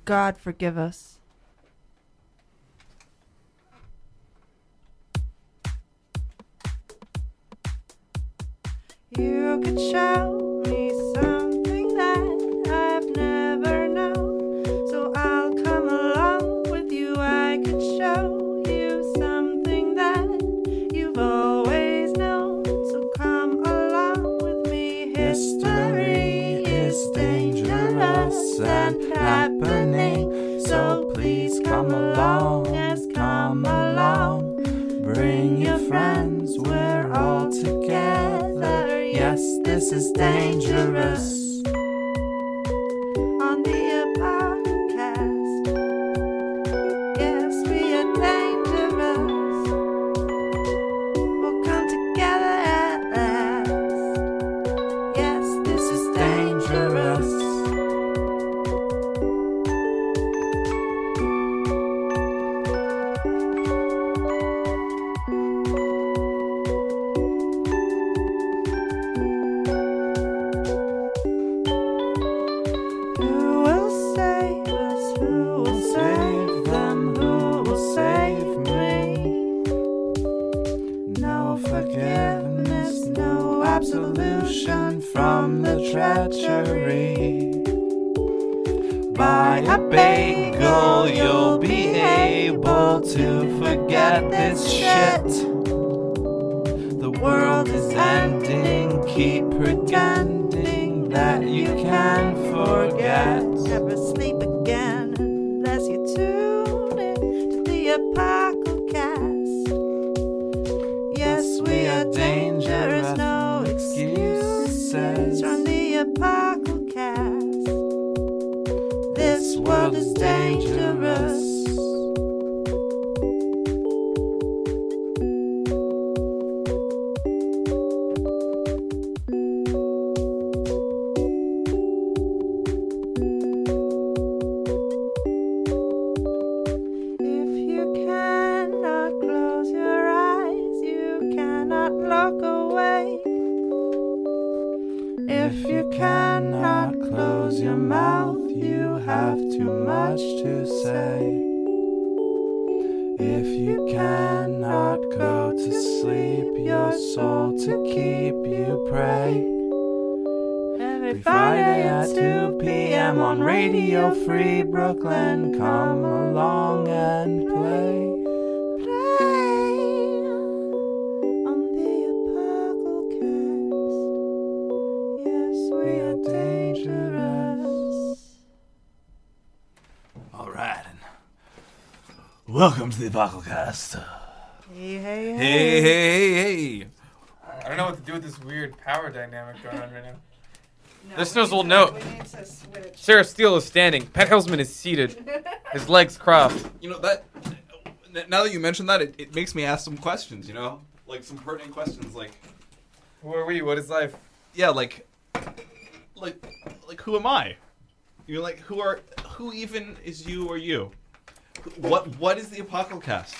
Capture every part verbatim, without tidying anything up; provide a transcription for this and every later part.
God forgive us. You could show me something that I've never known, so I'll come along with you. I could show you something that you've always known, so come along with me. History is dangerous and happening, so please come along, yes, come along. Bring your friends, we're all together. Yes, this is dangerous. On the podcast. Yes, we are dangerous. We'll come together at last. Yes, this is dangerous. From the treachery. Buy a bagel, you'll be able to forget this shit. The world is ending, keep pretending that you can forget. Never sleep again unless you tune in to the Apocalypse. Yes, we are dangerous, no excuses. From the Apocalypse. This world is dangerous. If you cannot close your eyes, you cannot look away. If you cannot close your mouth, you have too much to say. If you cannot go to sleep, your soul to keep you pray. Every Friday at two p.m. on Radio Free Brooklyn, come along and play. Welcome to the Apocalypse. Hey, hey, hey. Hey, hey, hey, hey. I don't know what to do with this weird power dynamic going on right now. No, Listeners will to, know. switch. Sarah Steele is standing. Pat Helsman is seated. His legs crossed. You know, that. Now that you mention that, it, it makes me ask some questions, you know? Like, some pertinent questions, like... Who are we? What is life? Yeah, like... Like, like who am I? You're like, who are... Who even is you or you? What What is the Apocalypse?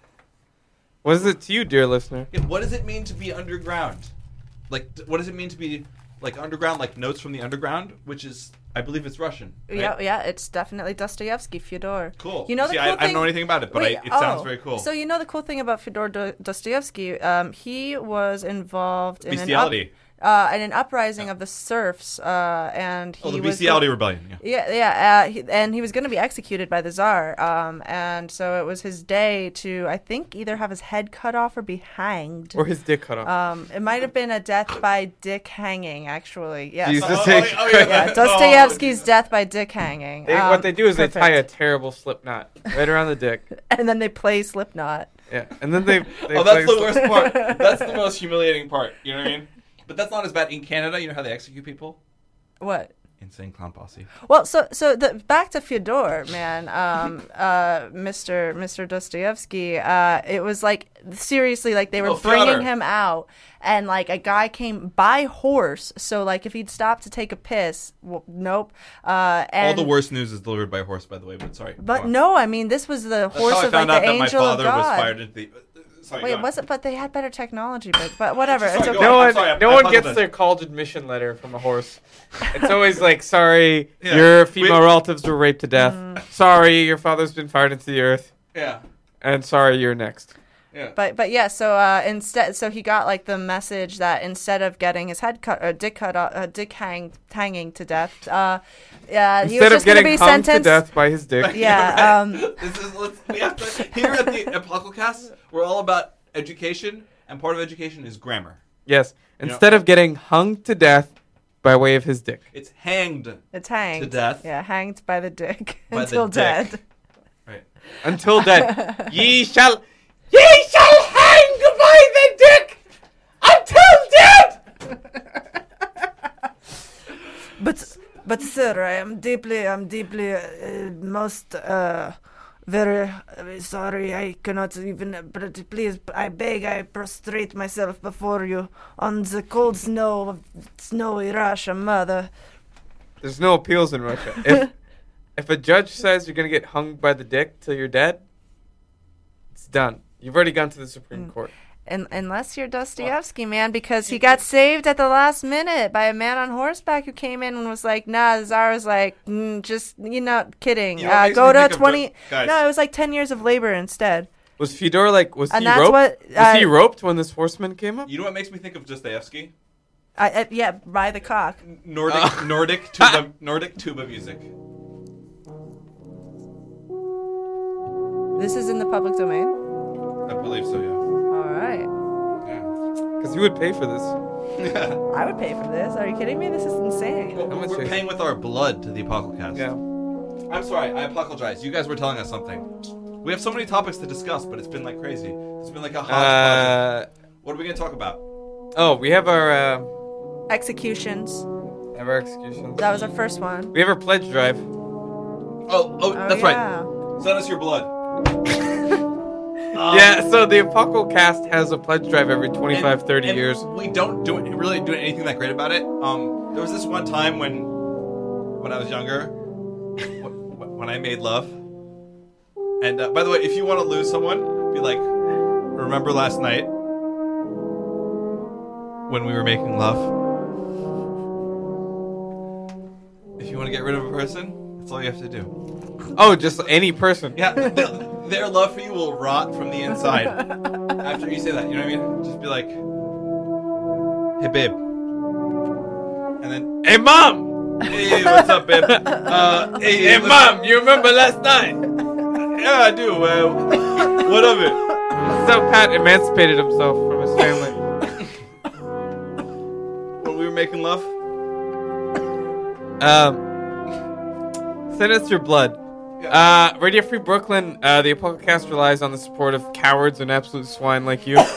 What is it to you, dear listener? Yeah, what does it mean to be underground? Like, what does it mean to be, like, underground, like Notes from the Underground, which is, I believe it's Russian, right? Yeah, yeah, it's definitely Dostoevsky, Fyodor. Cool. You know the See, cool I, thing? I don't know anything about it, but Wait, I, it oh, sounds very cool. So you know the cool thing about Fyodor Do- Dostoevsky? Um, he was involved in Bestiality. an up, uh, in an uprising of the serfs, uh, and he oh, the was Bestiality Rebellion, yeah. Yeah, yeah, uh, he, and he was going to be executed by the Tsar, um, and so it was his day to, I think, either have his head cut off or be hanged. Or his dick cut off. Um, it might have been a death by dick hanging, actually. Yes. Jesus Oh, H. oh, yeah. Yeah, Dostoevsky's death by dick hanging. They, Um, what they do is perfect. they tie a terrible slip knot right around the dick. And then they play Slipknot. Yeah, and then they. they Oh, that's play the sli- worst part. That's the most humiliating part. You know what I mean? But that's not as bad. In Canada, you know how they execute people? What? Insane Clown Posse. Well, so so the back to Fyodor, man, um, uh, Mister Mister Dostoevsky. Uh, it was like seriously, like they were Oh, bringing Fyodor. him out, and like a guy came by horse. So like if he'd stopped to take a piss, well, nope. Uh, and, All the worst news is delivered by horse, by the way, but sorry. But Go on. no, I mean this was the That's horse how I of like found the out that my angel of father God. was fired into the... sorry. Wait, go on. was it? But they had better technology. But but whatever. Sorry, it's go okay. on. No I'm one, sorry, I- no I one gets apologize. their college admission letter from a horse. It's always like, sorry, Yeah. your female We- relatives were raped to death. Mm. Sorry, your father's been fired into the earth. Yeah. And sorry, you're next. Yeah. But but yeah, so uh, instead, so he got like the message that instead of getting his head cut or dick cut, off, uh, dick hang hanging to death, uh, yeah, he Instead was of just gonna getting be hung sentenced. to death by his dick. Yeah, um, This is let's we have to here at the Apocalypse, we're all about education, and part of education is grammar. Yes. You know- Instead of getting hung to death by way of his dick. It's hanged It's hanged to death. Yeah, hanged by the dick By the until dick. dead. Right. Until dead. Ye shall Ye shall hang by the dick until dead. But but sir, I am deeply, I'm deeply, uh, most, uh, very uh, sorry. I cannot even. But please, I beg, I prostrate myself before you on the cold snow of snowy Russia, mother. There's no appeals in Russia. If if a judge says you're gonna get hung by the dick till you're dead, it's done. You've already gone to the Supreme Mm. Court. And unless you're Dostoevsky, man, because he got saved at the last minute by a man on horseback who came in and was like, "Nah." The Tsar was like, mm, "Just you know, kidding. You know what uh, makes go me to think of twenty." the- guys. No, it was like ten years of labor instead. Was Fedor like was And he that's roped? what, was he uh, roped when this horseman came up? You know what makes me think of Dostoevsky? I, I, yeah, by the cock. Nordic Uh. Nordic tuba Nordic tuba music. This is in the public domain. I believe so, yeah. All right. Because you would pay for this. Yeah. I would pay for this. Are you kidding me? This is insane. Well, How much we're is- paying with our blood to the Apocalypse. Yeah. I'm sorry, I apologize. You guys were telling us something. We have so many topics to discuss, but it's been like crazy. It's been like a hodgepodge. Uh, What are we gonna talk about? oh, we have our uh, Executions. have our executions. That was our first one. We have our pledge drive. Oh, oh, Oh, that's yeah. right. Send us your blood. Um, yeah, so the Apocalypse has a pledge drive every twenty-five, and- thirty and years. We don't do it, really do anything that great about it. Um, there was this one time when, when I was younger, wh- when I made love. And uh, by the way, if you want to lose someone, be like, remember last night when we were making love? If you want to get rid of a person, that's all you have to do. Oh, just any person. Yeah, th- their love for you will rot from the inside after you say that. You know what I mean? Just be like, "Hey, babe," and then, Hey, mom! "Hey, what's up, babe?" Uh, hey, Hey, what's mom, up? you remember last night? Yeah, I do. Uh, what of it? That's how Pat emancipated himself from his family. When we were making love. Um, send us your blood. Uh, Radio Free Brooklyn, uh, the Apocalypse relies on the support of cowards and absolute swine like you.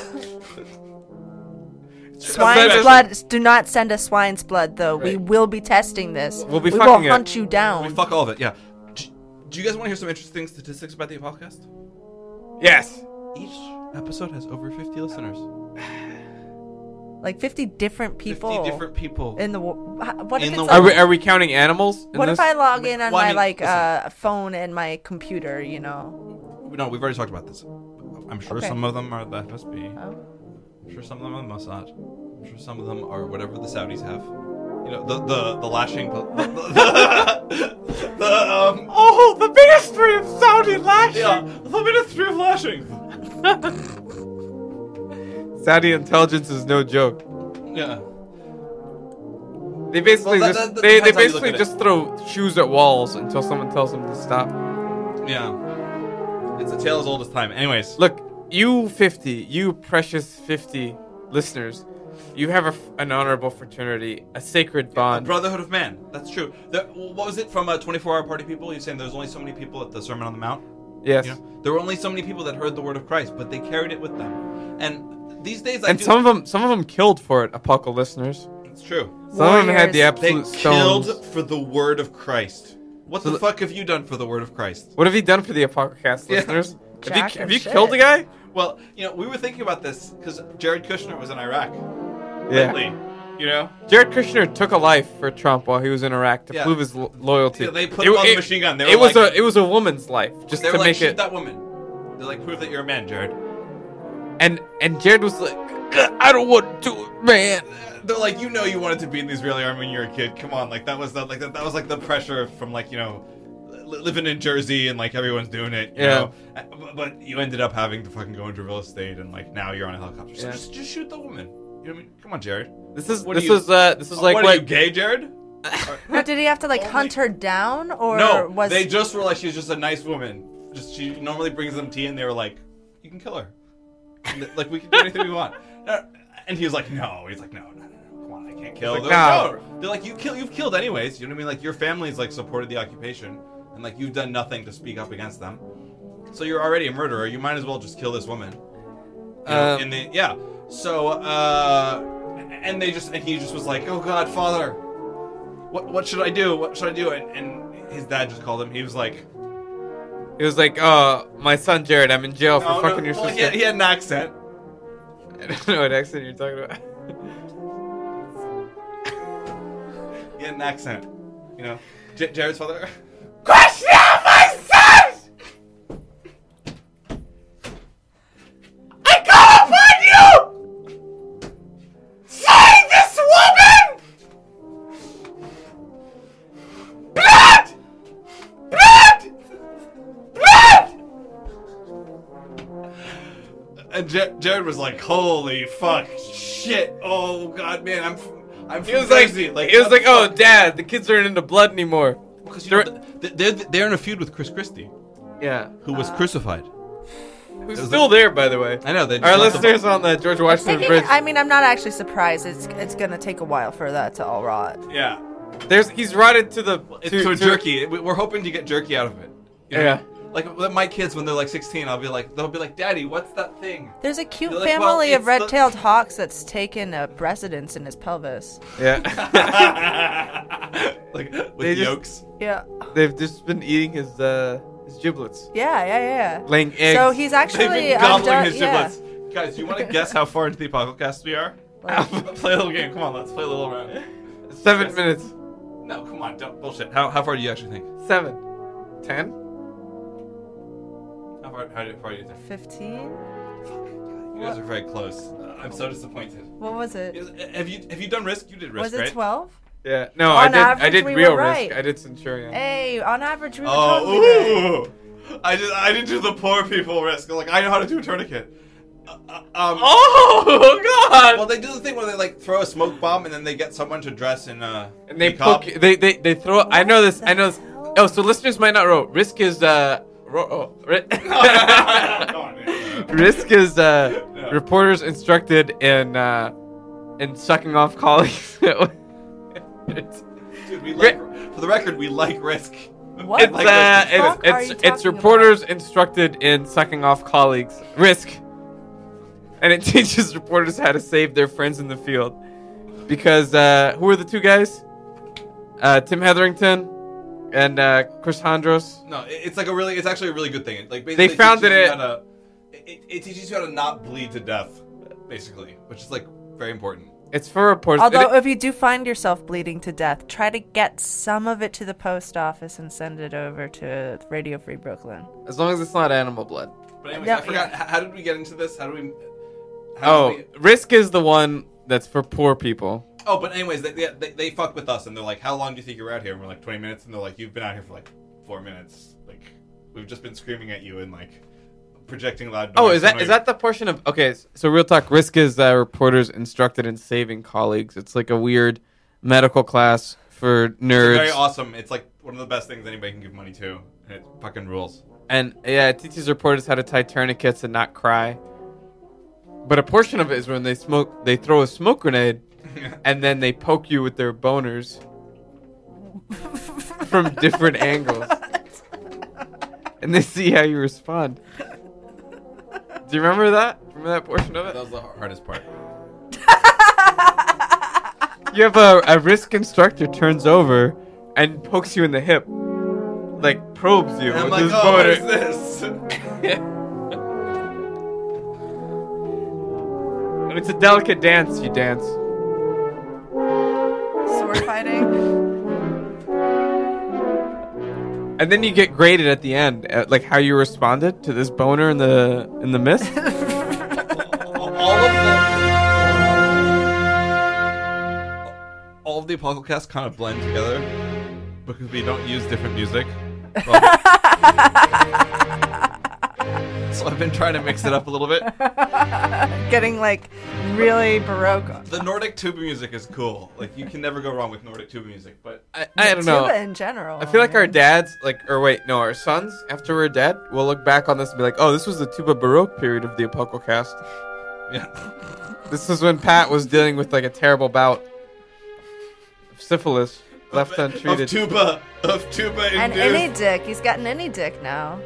Swine's Send us- blood. Do not send us swine's blood, though. We Right. will be testing this. We'll be we fucking will it. hunt you down. We fuck all of it. Yeah. Do, do you guys want to hear some interesting statistics about the Apocalypse? Yes. Each episode has over fifty listeners. Like fifty different people. Fifty different people. in the. wo- h- What if In it's the like, Are we, are we counting animals? In what this? if I log in on Well, I my mean, like listen. uh, phone and my computer? You know. No, we've already talked about this. I'm sure Okay. some of them are the F S B. Oh. I'm sure some of them are Mossad. I'm sure some of them are whatever the Saudis have. You know, the the the lashing. The, the, the, the um. Oh, the ministry of Saudi lashing. Yeah, the ministry of lashing. Saudi intelligence is no joke. Yeah. They basically Well, that- just that- that they, they depends how you look basically at it. just throw shoes at walls until someone tells them to stop. Yeah. It's a tale as old as time. Anyways. Look, you fifty, you precious fifty listeners, you have a f an honorable fraternity, a sacred A bond. brotherhood of man. That's true. The, what was it from uh, twenty-four hour party people? You're saying there's only so many people at the Sermon on the Mount? Yes. You know, there were only so many people that heard the word of Christ, but they carried it with them. And these days, I And do, some of them, some of them killed for it. Apocalypse listeners. It's true. Some of them had the Warriors. They absolute stones. killed for the word of Christ. What So the the- fuck have you done for the word of Christ? What have you done for the Apocalypse Yeah. listeners? Jack Have you, have of you shit. killed a guy? Well, you know, we were thinking about this because Jared Kushner was in Iraq Yeah. lately. You know, Jared Kushner took a life for Trump while he was in Iraq to Yeah. prove his lo- loyalty. Yeah, they put him on the machine gun. They were it was like- a it was a woman's life just they to were like, make shoot it. that woman. They're like, prove that you're a man, Jared. And and Jared was like, I don't want to do it, man. They're like, you know, you wanted to be in the Israeli army when you were a kid. Come on, like that was the, like that, that was like the pressure from like you know li- living in Jersey and like everyone's doing it. You Yeah. know? Uh, But, but you ended up having to fucking go into real estate and like now you're on a helicopter. So Yeah. just just shoot the woman. You know what I mean? Come on, Jared. This is What this are you- was uh this is like what, what, are you gay, Jared? Now, did he have to like Only- hunt her down, or No, was they just were like she's just a nice woman. Just she normally brings them tea, and they were like, "You can kill her. And, like we can do anything we want." Uh, And he was like, "No." He's like, "No, no, no, no. Come on, I can't kill." He's They're like, like, no. They're like, "You kill. You've killed anyways." You know what I mean? Like your family's like supported the occupation, and like you've done nothing to speak up against them. So you're already a murderer. You might as well just kill this woman. You know, Um, in the yeah. So uh, and they just and he just was like, "Oh God, Father, what what should I do? What should I do?" And, and his dad just called him. He was like, It was like, oh, my son Jared, I'm in jail for "No, fucking no." your Well, sister. he, had, he had an accent. I don't know what accent you're talking about. He had an accent. You know, J- Jared's father. Question my son! I call upon you! Save this woman! Blood! Blood! Blood! And J- Jared was like, "Holy fuck, shit! Oh God, man, I'm, f- I'm." He was like, Jersey. he was like, oh, Dad, the kids aren't into blood anymore. because you know, th- they're they're in a feud with Chris Christie, Yeah. who was crucified. Who's was still there, by the way. I know they. Our just left the- listeners on the George Washington Taking- Bridge. I mean, I'm not actually surprised. It's it's gonna take a while for that to all rot. Yeah, There's he's rotted to the it's to, to, to- jerky. We- We're hoping to get jerky out of it. You know? Yeah. Like with my kids, when they're like sixteen, I'll be like, they'll be like, "Daddy, what's that thing?" There's a cute You're like, well, family of it's the- red-tailed hawks that's taken a residence in his pelvis. Yeah. Like with They just- yolks. Yeah, They've just been eating his uh his giblets, yeah, yeah, yeah. laying eggs. So he's They've actually been gobbling undone- his yeah. giblets. Guys, do you want to guess how far into the apocalypse we are? Play a little game. Come on, let's play a little round. seven Yes. minutes. No, come on, don't bullshit. How how far do you actually think? Seven. Ten? How far, how do- far do you think? Fifteen. You guys are very close. Uh, I'm so disappointed. What was it? Is- Have you have you done Risk? You did Risk, Was it right? twelve? Yeah. No, On I did I average, did we real were right. risk. I did Centurion. Hey, on average, we were totally right. Oh, ooh! I did I didn't do the poor people Risk. Like I know how to do a tourniquet. Uh, uh, um, Oh god! Well, they do the thing where they like throw a smoke bomb and then they get someone to dress in uh and they niqab. poke they they they throw I know this I know this. Oh, so listeners might not know. Risk is uh ro- oh, ri- Come on, man. Risk is uh Yeah. reporters instructed in uh in sucking off colleagues. It's- Dude, we like, for the record, we like Risk. What? It's Like uh, Risk. it's fuck are it's, you it's talking reporters instructed in sucking off colleagues. Risk, and it teaches reporters how to save their friends in the field. Because uh, who are the two guys? Uh, Tim Hetherington and uh, Chris Hondros. No, it- it's like a really, it's actually a really good thing. It, like basically They founded teaches you it- how to- it. It teaches you how to not bleed to death, basically, which is like very important. It's for reporters. Although, It- if you do find yourself bleeding to death, try to get some of it to the post office and send it over to Radio Free Brooklyn. as long as it's not animal blood. But anyways, No, I forgot. yeah. h- How did we get into this? How do we? How Oh, did we, Risk is the one that's for poor people. oh, but anyways, they, they they they fuck with us and they're like, "How long do you think you're out here?" And we're like, twenty minutes," and they're like, "You've been out here for like four minutes. Like, we've just been screaming at you and like projecting loud." Oh, noise is that and is we- that the portion of okay? s- So real talk. Risk is uh, reporters instructed in saving colleagues. It's like a weird medical class for nerds. very awesome? It's like one of the best things anybody can give money to, and it fucking rules. And yeah, it teaches reporters how to tie tourniquets and not cry. But a portion of it is when they smoke, they throw a smoke grenade, and then they poke you with their boners from different angles, and they see how you respond. Do you remember that? Remember that portion of That it? was the hardest part. You have a, a risk instructor turns over and pokes you in the hip, like probes you And I'm with like, his "Oh, what boner. is this?" And it's a delicate dance you dance. Sword fighting. And then you get graded at the end, at, like how you responded to this boner in the in the mist. the Apocalypse kind of blend together because we don't use different music. Well, so I've been trying to mix it up a little bit. Getting like really baroque. The Nordic tuba music is cool. Like you can never go wrong with Nordic tuba music. But I, I don't know. Tuba in general. I feel like our dads, like, or wait, no, our sons, after we're dead, will look back on this and be like, oh, this was the tuba baroque period of the Apococast. yeah, This is when Pat was dealing with like a terrible bout of syphilis, left of untreated. tuba, of tuba And induced. any dick. He's gotten any dick now.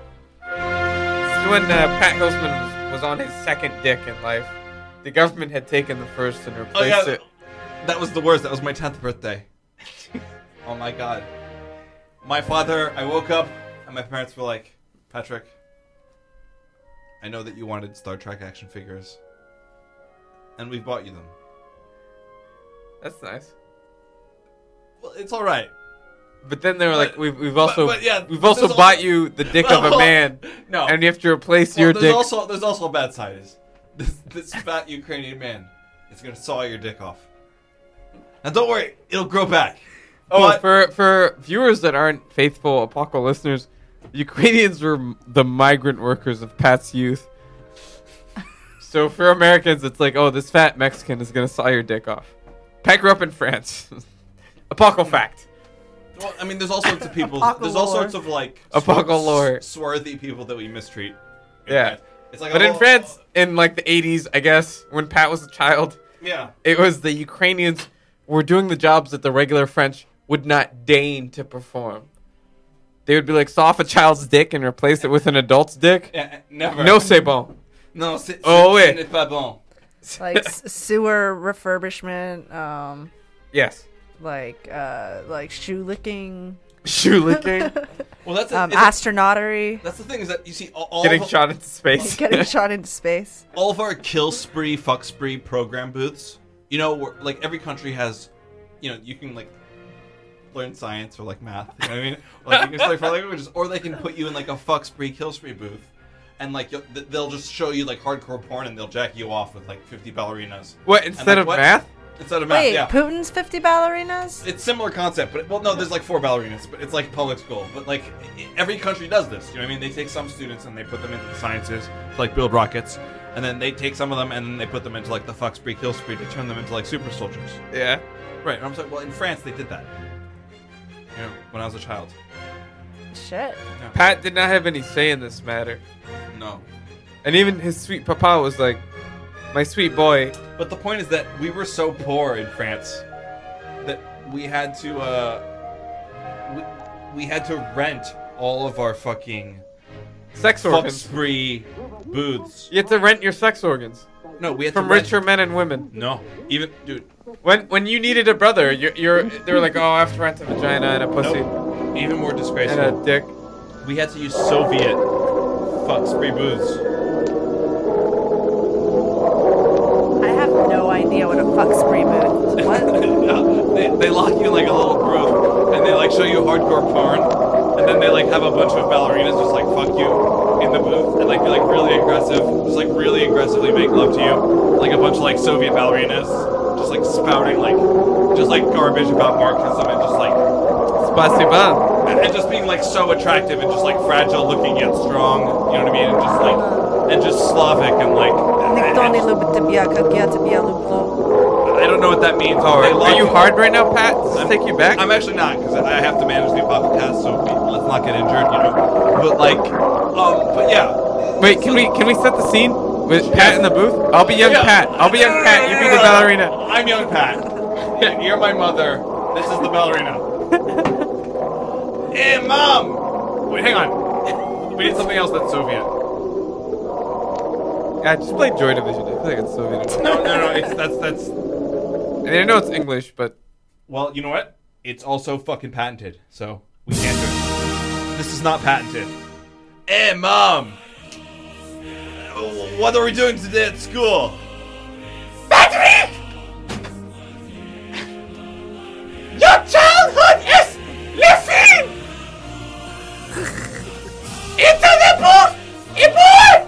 This is when uh, Pat Hillsman was, was on his second dick in life. The government had taken the first and Oh replaced yeah, it. that was the worst. That was my tenth birthday. Oh my god. My father, I woke up and my parents were like, Patrick, I know that you wanted Star Trek action figures. And we bought you them. That's nice. Well, it's alright. But then they were But- like, we've, we've also but yeah, we've but also there's bought also- you the dick of a Well, man, No. and you have to replace Well, your there's dick. also there's also a bad side is this this fat Ukrainian man is gonna saw your dick off. Now don't worry, it'll grow back. Oh, But- for for viewers that aren't faithful Apocalypse listeners, Ukrainians were m- the migrant workers of Pat's youth. So for Americans, it's like, oh, this fat Mexican is gonna saw your dick off. Pat grew up in France. Apocalypse fact. Well, I mean, there's all sorts of people. Apocalypse There's all lore. sorts of like Apocalypse lore. s- swarthy people that we mistreat. in Yeah. France. It's like But a in whole- France, in like the eighties, I guess, when Pat was a child, yeah. it was the Ukrainians were doing the jobs that the regular French would not deign to perform. They would be like, saw off a child's dick and replace it with an adult's dick. Yeah, never. No, c'est bon. No, c'est, Oh, c'est, ouais. ce n'est pas bon. Like s- sewer refurbishment, um, Yes. like uh, like shoe licking, Shoe licking. Well, that's a, um, it's a- astronautery, that's the thing is that you see all, all Getting of, shot into space. getting shot into space. all of our kill spree, fuck spree program booths. You know, we're, like every country has, you know, you can like learn science or like math. You know what I mean? Or, like you can study for languages, or they can put you in like a fuck spree, kill spree booth, and like you'll, th- they'll just show you like hardcore porn and they'll jack you off with like fifty ballerinas What, instead like, of what? math? instead of math. Wait, Yeah. Putin's fifty ballerinas? It's similar concept, but well, no, there's like four ballerinas, but it's like public school. But like i- every country does this. You know what I mean? They take some students and they put them into the sciences to like build rockets, and then they take some of them and then they put them into like the fuck spree, kill spree to turn them into like super soldiers. Yeah. Right. And I'm like, well, in France they did that. You know, when I was a child. Shit. Pat did not have any say in this matter. No. And even his sweet papa was like, my sweet boy. But the point is that we were so poor in France that we had to uh we, we had to rent all of our fucking Sex fuck organs. spree booths. You have to rent your sex organs. No, we had From to rent- richer men and women. No, even dude. When when you needed a brother, you're, you're they were like, oh, I have to rent a vagina and a pussy Nope. Even more and disgraceful. a dick. We had to use Soviet fuck spree booths. I have no idea what a fuck spree booth is. What? they, they lock you in like a little booth and they like show you hardcore porn and then they like have a bunch of ballerinas just like fuck you in the booth and like be like really aggressive, just like really aggressively make love to you, like a bunch of like Soviet ballerinas, just like spouting like just like garbage about Marxism and just like Spasiba. and, and just being like so attractive and just like fragile looking yet strong, you know what I mean, and just like and just Slavic and like and- Никто не and- любит тебя, как я тебя люблю. I don't know what that means. Oh, They are, lock are you hard right now, Pat? Does this I'm- take you back? I'm actually not because I have to manage the podcast, so we, let's not get injured, you know. But like, um, but yeah. Wait, can we can we set the scene with Pat in the booth? I'll be young Yeah. Pat. I'll be young Pat. You be the ballerina. I'm young Pat. Yeah, you're my mother. This is the ballerina. Hey, mom. Wait, hang on. We need something else that's Soviet. Yeah, just play Joy Division. I feel like it's Soviet. No, no, no. It's that's that's. And I know it's English, but Well, you know what? It's also fucking patented, so we can't do it. This is not patented. Hey, mom. What are we doing today at school? Patrick! Your childhood is living! Into the booth! A boy!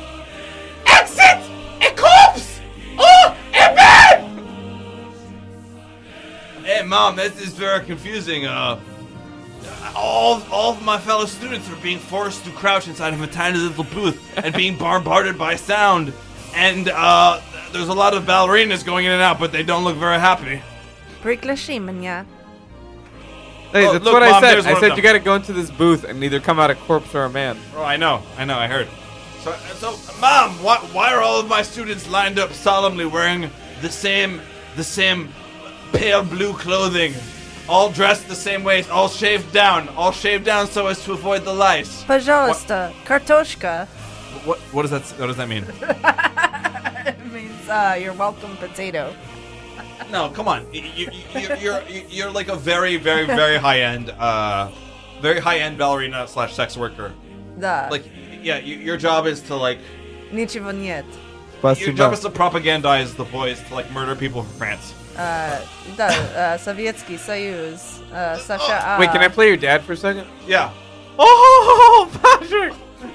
Exit! A corpse! Or a man! this is very confusing. Uh, all, all of my fellow students are being forced to crouch inside of a tiny little booth and being bombarded by sound. And uh, there's a lot of ballerinas going in and out, but they don't look very happy. Приглашение. Hey, Oh, that's look, what Mom, I said. there's I one of said them. you gotta go into this booth and either come out a corpse or a man. Oh, I know, I know, I heard. So, so, Mom, why, why are all of my students lined up solemnly wearing the same, the same pale blue clothing, all dressed the same way, all shaved down, all shaved down so as to avoid the light? Пожалуйста, картошка. What, what does that, what does that mean? It means uh, you're welcome, potato. No, come on, you, you, you're, you're, you're like a very, very, very high end, uh, very high end ballerina slash sex worker. Да. Like, yeah, you, your job is to like. Ничего нет. Your job is to propagandize the boys to like murder people from France. Uh, да, uh, Советский Союз. Uh, США. Wait, can I play your dad for a second? Yeah. Oh, Patrick!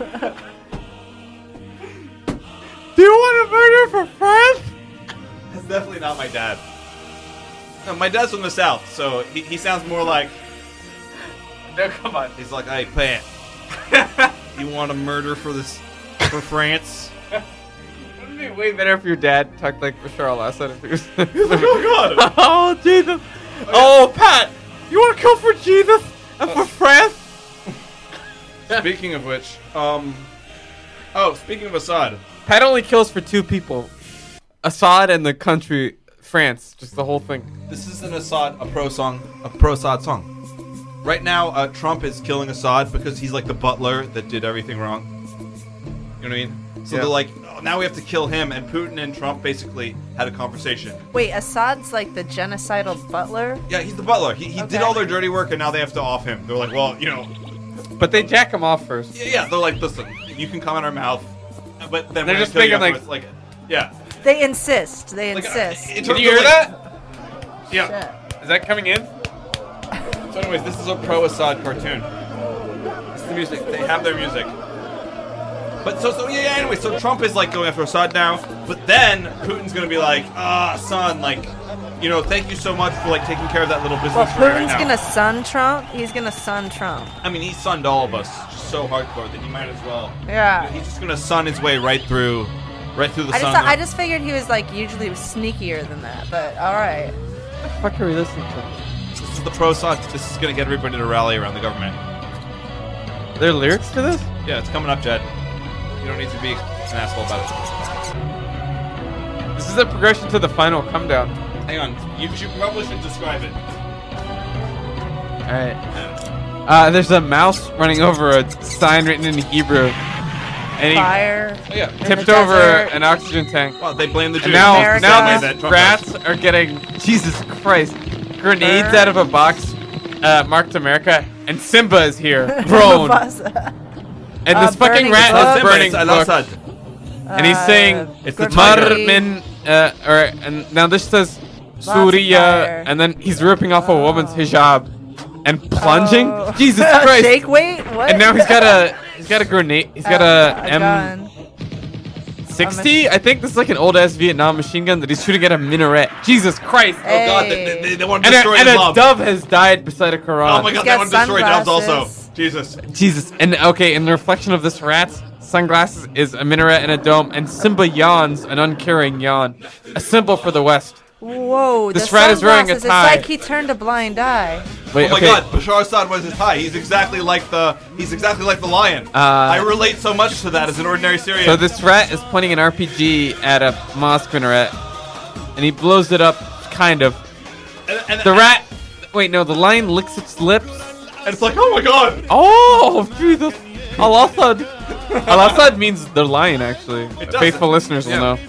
Do you want to murder for France? That's definitely not my dad. No, my dad's from the South, so he, he sounds more like No, come on. he's like, hey Pat, you want to murder for this for France? Wouldn't it be way better if your dad talked like Bashar al-Assad? If he was Oh God! Oh, Jesus! Oh, Pat! You want to kill for Jesus and for France? Speaking of which, um, oh, speaking of Assad, Pat only kills for two people. Assad and the country, France. Just the whole thing. this is an Assad, a pro song, a pro Assad song. Right now, uh, Trump is killing Assad because he's like the butler that did everything wrong. You know what I mean? So Yeah. they're like, oh, now we have to kill him, and Putin and Trump basically had a conversation. Wait, Assad's like the genocidal butler? Yeah, he's the butler. He, he did Okay. all their dirty work, and now they have to off him. They're like, well, you know, But they jack him off first. yeah, yeah. They're like, listen, you can come in our mouth, but then They're we're just gonna kill you making, like- afterwards. like, yeah. They insist. They Like, uh, insist. in Did terms you of, hear like- that? Yeah. Is that coming in? So, anyways, this is a pro-Assad cartoon. This is the music. They have their music. But so, so yeah, yeah. Anyway, so Trump is like going after Assad now, but then Putin's gonna be like, ah, son, like, you know, thank you so much for like taking care of that little business Well, for me right Putin's now. gonna son Trump. He's gonna son Trump. I mean, he sunned all of us just so hardcore that he might as well. Yeah. He's just gonna sun his way right through, right through the I just sun. thought, I just figured he was like usually sneakier than that, but all right. What the fuck are we listening to? This is the pro-Assad. This is gonna get everybody to rally around the government. Are there lyrics to this? Yeah, it's coming up, Jed. You don't need to be an asshole about it. This is a progression to the final come down. Hang on, you, you probably should describe it. Alright. Uh, there's a mouse running over a sign written in Hebrew. And he Fire. Oh yeah. tipped the over desert. an oxygen tank. Well, they blame the Jews. And now, America. now Same way these that Trump rats are getting, Jesus Christ, grenades Burn. out of a box uh, marked America. And Simba is here, grown. Mufasa. And Uh, this fucking burning rat book. is Simba, burning it's books. Al-Assad. And he's saying, It's the Mar tiger. min, uh, or, and now this says of Surya, fire. and then he's ripping off a woman's hijab and plunging. Oh. Jesus Christ! Shake weight? What? And now he's got a he's got a grenade. He's got Uh, a M gun. sixty. I think this is like an old ass Vietnam machine gun that he's shooting at a minaret. Jesus Christ! Hey. Oh god, they, they, they want to And a, destroy and a Islam. dove has died beside a Quran. Oh my god, He's they got want to destroy doves also. sunglasses. Jesus. Jesus. And okay, and the reflection of this rat's sunglasses is a minaret and a dome, and Simba yawns an uncaring yawn, a symbol for the West. Whoa, This the rat is wearing a sunglasses, tie. It's like he turned a blind eye. Wait, Oh my okay. god, Bashar Assad wears his tie. He's exactly like the he's exactly like the lion. Uh, I relate so much to that as an ordinary Syrian. So this rat is pointing an R P G at a mosque minaret, and he blows it up, kind of. and, and, The rat. Wait, no, the lion licks its lips. and it's like, oh my god. Oh, Jesus. Al-Assad. Al-Assad means the lion, actually. does. Faithful listeners Yeah. will know.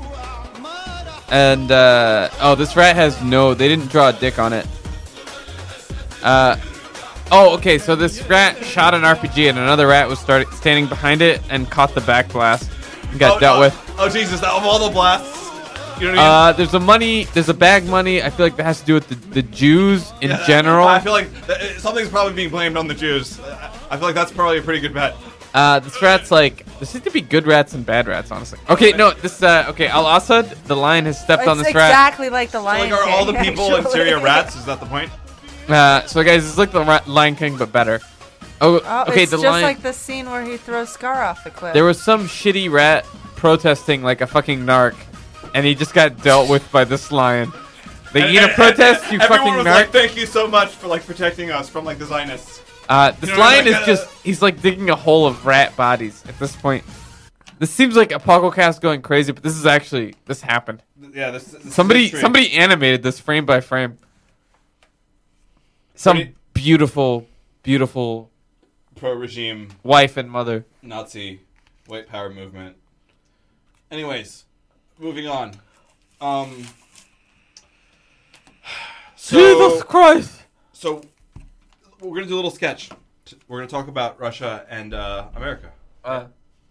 And, uh, oh, this rat has no, they didn't draw a dick on it. Uh, oh, okay, so this rat shot an R P G and another rat was started standing behind it and caught the back blast and got oh, dealt oh, with. Oh Jesus, of all the blasts. You know what I mean? Uh, there's a money, there's a bag money. I feel like that has to do with the, the Jews in Yeah, general. I feel like th- something's probably being blamed on the Jews. I I feel like that's probably a pretty good bet. Uh, this rat's like there seems to be good rats and bad rats, honestly. Okay, no, this uh, okay. Al Assad, the lion, has stepped on It's this rat. exactly like the So, Lion like, are all the King, people in actually. Syria rats? Is that the point? Uh, so guys, it's like the Ra- Lion King but better. Oh, Oh, okay. it's The just lion. like the scene where he throws Scar off the cliff. There was some shitty rat protesting like a fucking narc, and he just got dealt with by this lion. Like, you gonna protest, you Everyone fucking was narc? like, "Thank you so much for like protecting us from like the Zionists." Uh, this You know, lion like, is uh, just, he's like digging a hole of rat bodies at this point. This seems like Apococast going crazy, but this is actually, this happened. Yeah, this, this Somebody history. somebody animated this frame by frame. Some Pretty- beautiful, beautiful pro-regime wife and mother. Nazi white power movement. Anyways, moving on. Um. So, Jesus Christ! So, we're gonna do a little sketch. We're gonna talk about Russia and uh, America. Uh,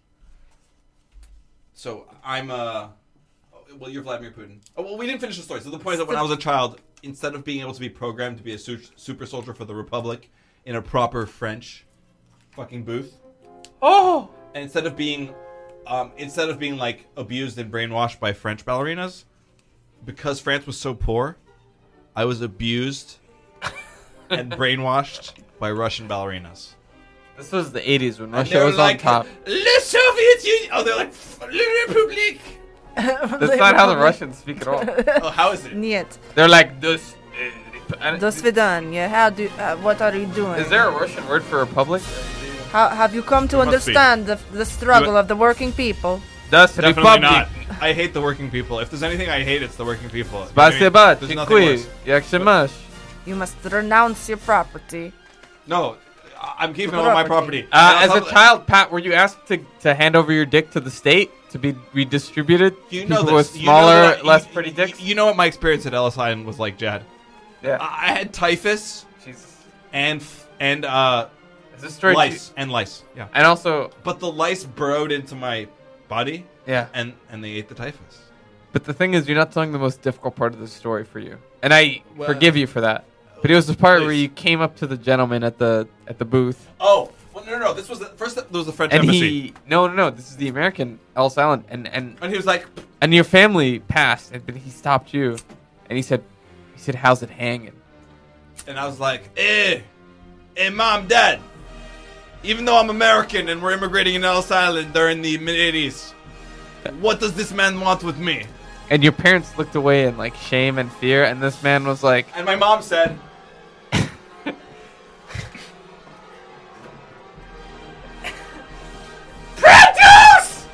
So I'm uh, well, you're Vladimir Putin. Oh, well, we didn't finish the story. So the point is that when I was a child, instead of being able to be programmed to be a su- super soldier for the Republic in a proper French fucking booth, oh! and instead of being, um, instead of being like abused and brainwashed by French ballerinas, because France was so poor, I was abused and brainwashed by Russian ballerinas. This was the eighties when And Russia they were was like, on top. Le Soviet Union. Oh, they're like Le Republique. That's not how the Russians speak at all. Oh, how is it? Niet. They're like, this. Do svidanya. How do? Uh, what are you doing? Is there a Russian word for republic? How have you come to There must be. understand the, the struggle Do it. of the working people? Das Definitely republic. not. I hate the working people. If there's anything I hate, it's the working people. You know what I mean? Спасибо, There's nothing dziękuję, worse. jak się masz? You must renounce your property. No, I- I'm keeping all my property. Uh, And as on a top of- child, Pat, were you asked to, to hand over your dick to the state to be redistributed? you know People this. with You know smaller, that I- less you- pretty you- dicks? You know what my experience at Ellis Island was like, Jad. Yeah. I I had typhus Jesus. and f- and uh, Is this story lice and lice. Yeah, And also, but the lice burrowed into my body, yeah. and and they ate the typhus. But the thing is, you're not telling the most difficult part of the story for you, and I Well- forgive you for that. But it was the part where Please. you came up to the gentleman at the at the booth, Oh, well, no, no, no. This was the, first. There was the French and embassy, he no no no. This is the American Ellis Island, and and and he was like, and your family passed, and but he stopped you, and he said, he said, how's it hanging? and I was like, eh, eh, mom, dad. Even though I'm American and we're immigrating in Ellis Island during the mid eighties, what does this man want with me? And your parents looked away in like shame and fear, and this man was like, And my mom said, Practice!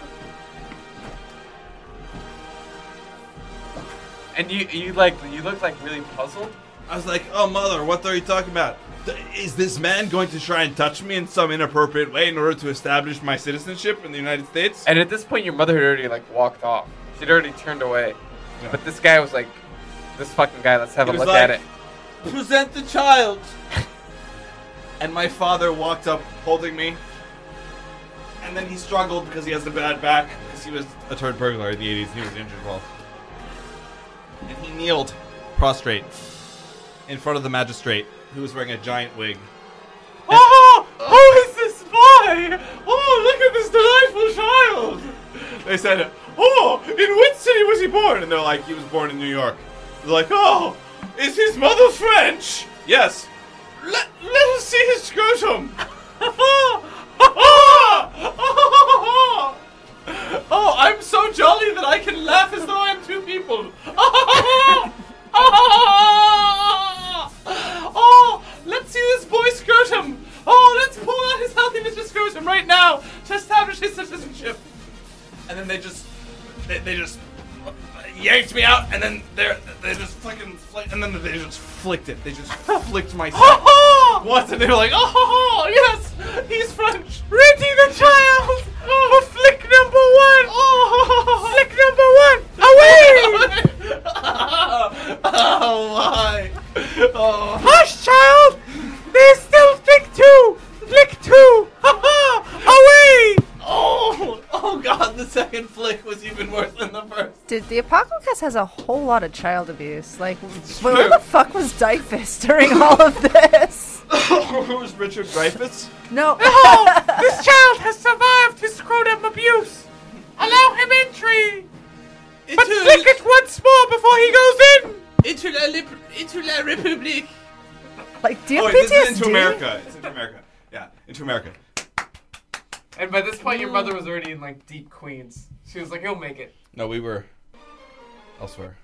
And you you like you look like really puzzled. I was like, oh, mother, what are you talking about? Th- Is this man going to try and touch me in some inappropriate way in order to establish my citizenship in the United States? And at this point, your mother had already like walked off. She'd already turned away. Yeah. But this guy was like, this fucking guy. Let's have He a was look at like, it. Present the child. And my father walked up holding me. And then he struggled because he has a bad back. Because he was a turd burglar in the eighties. He was injured well. And he kneeled, prostrate, in front of the magistrate, who was wearing a giant wig. Oh, who is this boy? Oh, look at this delightful child. They said, oh, in which city was he born? And they're like, he was born in New York. They're like, oh, is his mother French? Yes. Let, let us see his scrotum. Oh, I'm so jolly that I can laugh as though I'm two people. Oh, let's see this boy's scrotum. Oh, let's pull out his healthy Mister Scrotum right now to establish his citizenship. And then they just, they, they just yanked me out, and then they they just fucking, flick, and then they just flicked it. They just flicked my sack once, and they were like, oh, yes, he's French. Ready the child for flick number one. Oh, flick number one. Away. Oh my. Oh. Hush, child. There's still flick two. Flick two. Away. Oh, oh God, the second flick was even worse than the first. Dude, the Apocalypse has a whole lot of child abuse. Like, where the fuck was Dyfus during all of this? Who was Richard Dreyfuss? No. Oh, This child has survived his scrotum abuse. Allow him entry. But flick it once more before he goes in. Into la, lip- into la Republique. Like, do you Oh, have wait, this P T S D? is into America. It's into America. Yeah, into America. And by this point, your mother was already in like deep Queens. She was like, "He'll make it." No, we were elsewhere.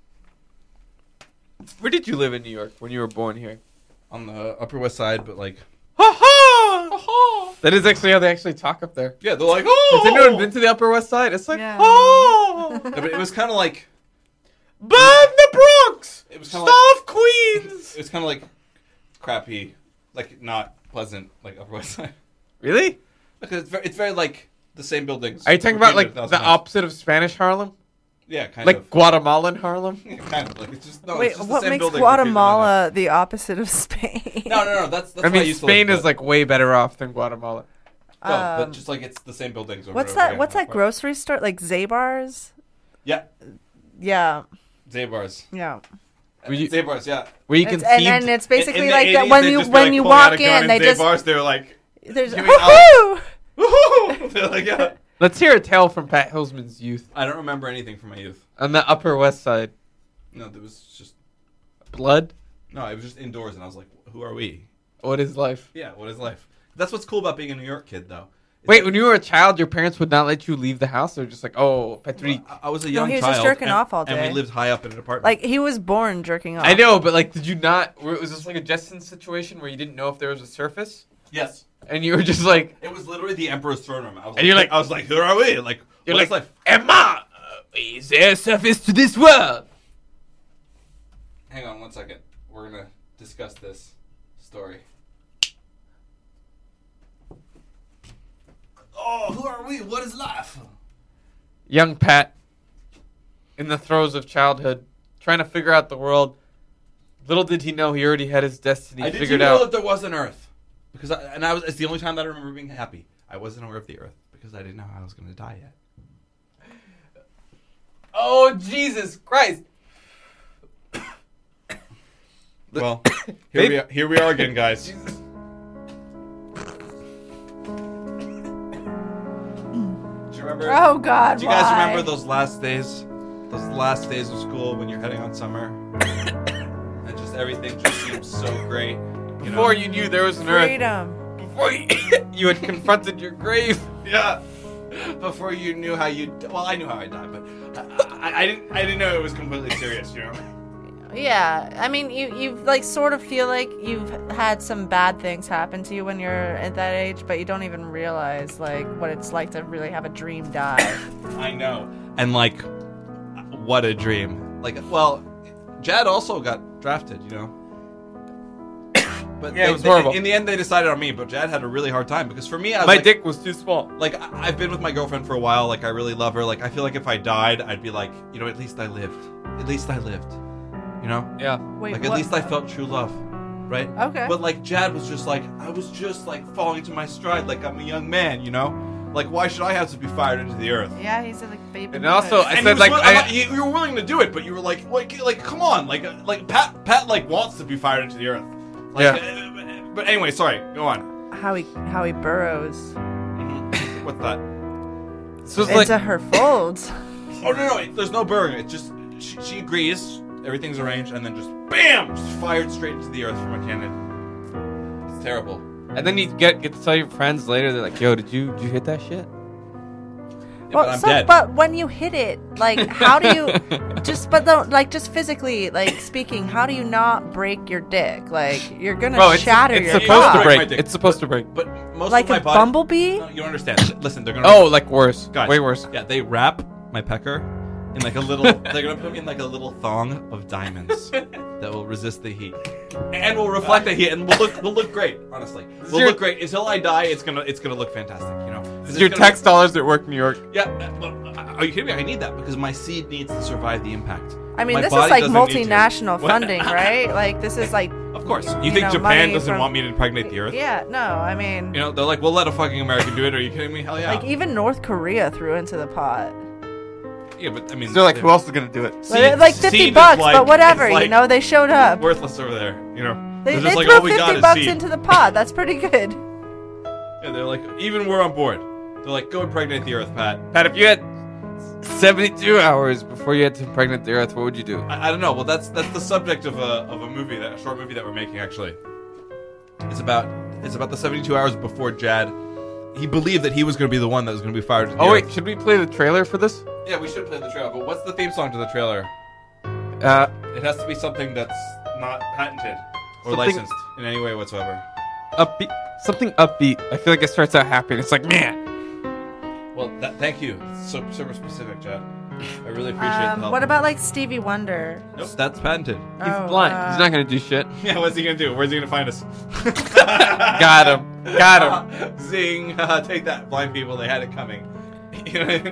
Where did you live in New York when you were born here? On the Upper West Side, but like... Ha ha! That is actually how they actually talk up there. Yeah, they're like, oh! Has anyone been to the Upper West Side? It's like, Yeah. oh! Yeah, but it was kind of like... Burn the Bronx! It was kinda Starve Queens! It was kind of like crappy, like not pleasant, like Upper West Side. Really? Because it's very, it's very like the same buildings. Are you talking about like repeated a the thousand times. opposite of Spanish Harlem? Yeah, kind Like of. Guatemalan Harlem? Yeah, kind of like it's just no. Wait, it's just the what same makes building repeated a thousand Guatemala the opposite of Spain? times. No, no, no. That's that's I where mean, used to Spain live, is like way better off than Guatemala. but, no, Um, but just like it's the same buildings. Over What's and over that? again. What's that Right. grocery store? Like Zabar's? Yeah, Yeah, Zabar's. yeah. Were you- Zabar's, yeah. Where you can It's, and, see. and it's basically In- in the like that eighties, when they'd you just be, when like, you pulling out walk a gun in, they just Zabar's, they're like, there's give me all- woohoo! woohoo! They're like, yeah. Let's hear a tale from Pat Hillsman's youth I don't remember anything from my youth. on the Upper West Side. No, there was just Blood? no. It was just indoors, and I was like, who are we? What is life? Yeah, what is life? That's what's cool about being a New York kid, though. It's Wait, like- when you were a child, your parents would not let you leave the house? They're just like, oh, Patrick. I, I was a No, young he was child. just jerking and, off all And day. we lived high up in an apartment. Like he was born jerking off. I know, but like, did you not? Was this like a Jetson situation where you didn't know if there was a surface? yes, And you were just like, it was literally the Emperor's throne room. I was And you're like- I was like, who are we? Like, you're what is like, life? Emma, uh, is there a surface to this world? Hang on one second. We're gonna discuss this story. Oh, who are we? What is life? Young Pat, in the throes of childhood, trying to figure out the world. Little did he know he already had his destiny I did figured know out. that there was an Earth, because I, and I was. It's the only time that I remember being happy. I wasn't aware of the Earth because I didn't know how I was gonna die yet. Oh, Jesus Christ. Well, here we are, here we are again, guys. Jesus. Do you remember? Oh God! Do you guys why? remember those last days? Those last days of school when you're heading on summer, and just everything just seems so great. You know? Before you knew there was an earth. Freedom. Before you, you had confronted your grave. Yeah. Before you knew how you. Well, I knew how I died, but I, I, I didn't. I didn't know it was completely serious. You know. Yeah, I mean, you you like sort of feel like you've had some bad things happen to you when you're at that age, but you don't even realize like what it's like to really have a dream die. I know. And like, what a dream. Like, well, Jad also got drafted. You know. But Yeah, they- it was they- horrible. In the end, they decided on me, but Jad had a really hard time because for me, I was My like, dick was too small. like I- I've been with my girlfriend for a while. Like I really love her. Like I feel like if I died, I'd be like, you know, at least I lived. At least I lived. You know. Yeah. Wait, Like at what? least I felt true love, right? Okay. But like Jad was just like I was just like falling into my stride, like I'm a young man, you know. Like why should I have to be fired into the earth? Yeah, he's like baby. And also, I And said he was like, wi- I, I'm not- you, you were willing to do it, but you were like, like, like, come on, like, uh, like Pat, Pat, like wants to be fired into the earth. Like, Yeah. uh, but- but anyway, sorry. Go on. how he how he burrows What's that? this was into like, her folds. Oh no, no, it, there's no burning. It's just she, she agrees, everything's arranged, and then just bam, just fired straight into the earth from a cannon. It's terrible. and then you get get to tell your friends later. They're like, "Yo, did you did you hit that shit?" Yeah, but I'm so, dead. but when you hit it, like, how do you just? But though, like, just physically, like speaking, how do you not break your dick? Like, you're gonna Bro, it's, shatter it's your supposed cock. to Break my break. dick. It's supposed to break. But most like of my a body. bumblebee. No, you don't understand. Listen, they're gonna. Oh, like worse. Guys, Way worse. Yeah, they wrap my pecker in like a little. They're gonna put me in like a little thong of diamonds that will resist the heat and will reflect the heat and will look will look great. Honestly, will your- look great until I die. It's gonna it's gonna look fantastic. You know, 'Cause it's Your gonna- tax dollars at work, New York. Yeah. uh, well, uh, Are you kidding me? I need that because my seed needs to survive the impact. I mean, My this is body like doesn't need to. multinational What? funding, right? Like, this is like, Of course. You, You think know, Japan money doesn't from- want me to impregnate the earth? yeah, no, I mean, You know, they're like, we'll let a fucking American do it. Are you kidding me? Hell yeah. like even North Korea threw into the pot. yeah, but I mean, So they're like, who else is gonna do it? Like, like fifty seed is bucks, like- but whatever, it's like you know, they showed up. worthless over there. You know, They, They're they just like, threw all we got fifty is bucks seed. into the pot. That's pretty good. Yeah, they're like, even we're on board. They're like, go impregnate the Earth, Pat. Pat, if you had seventy-two hours before you had to impregnate the Earth, what would you do? I, I don't know. Well, that's that's the subject of a of a movie, that a short movie that we're making. Actually, it's about it's about the seventy-two hours before Jad. He believed that he was going to be the one that was going to be fired. To the Oh wait, Earth. should we play the trailer for this? Yeah, we should play the trailer. But what's the theme song to the trailer? Uh, It has to be something that's not patented or Something- licensed in any way whatsoever. upbeat, something upbeat. I feel like it starts out happy, and it's like, man. Well, that, thank you. It's so super specific, Jad. I really appreciate the Um, help. what about like Stevie Wonder? Nope, that's patented. He's Oh, blind. uh, He's not gonna do shit. Yeah, what's he gonna do? Where's he gonna find us? Got him. Got him. Zing! Uh, take that, blind people. They had it coming. You know what I mean?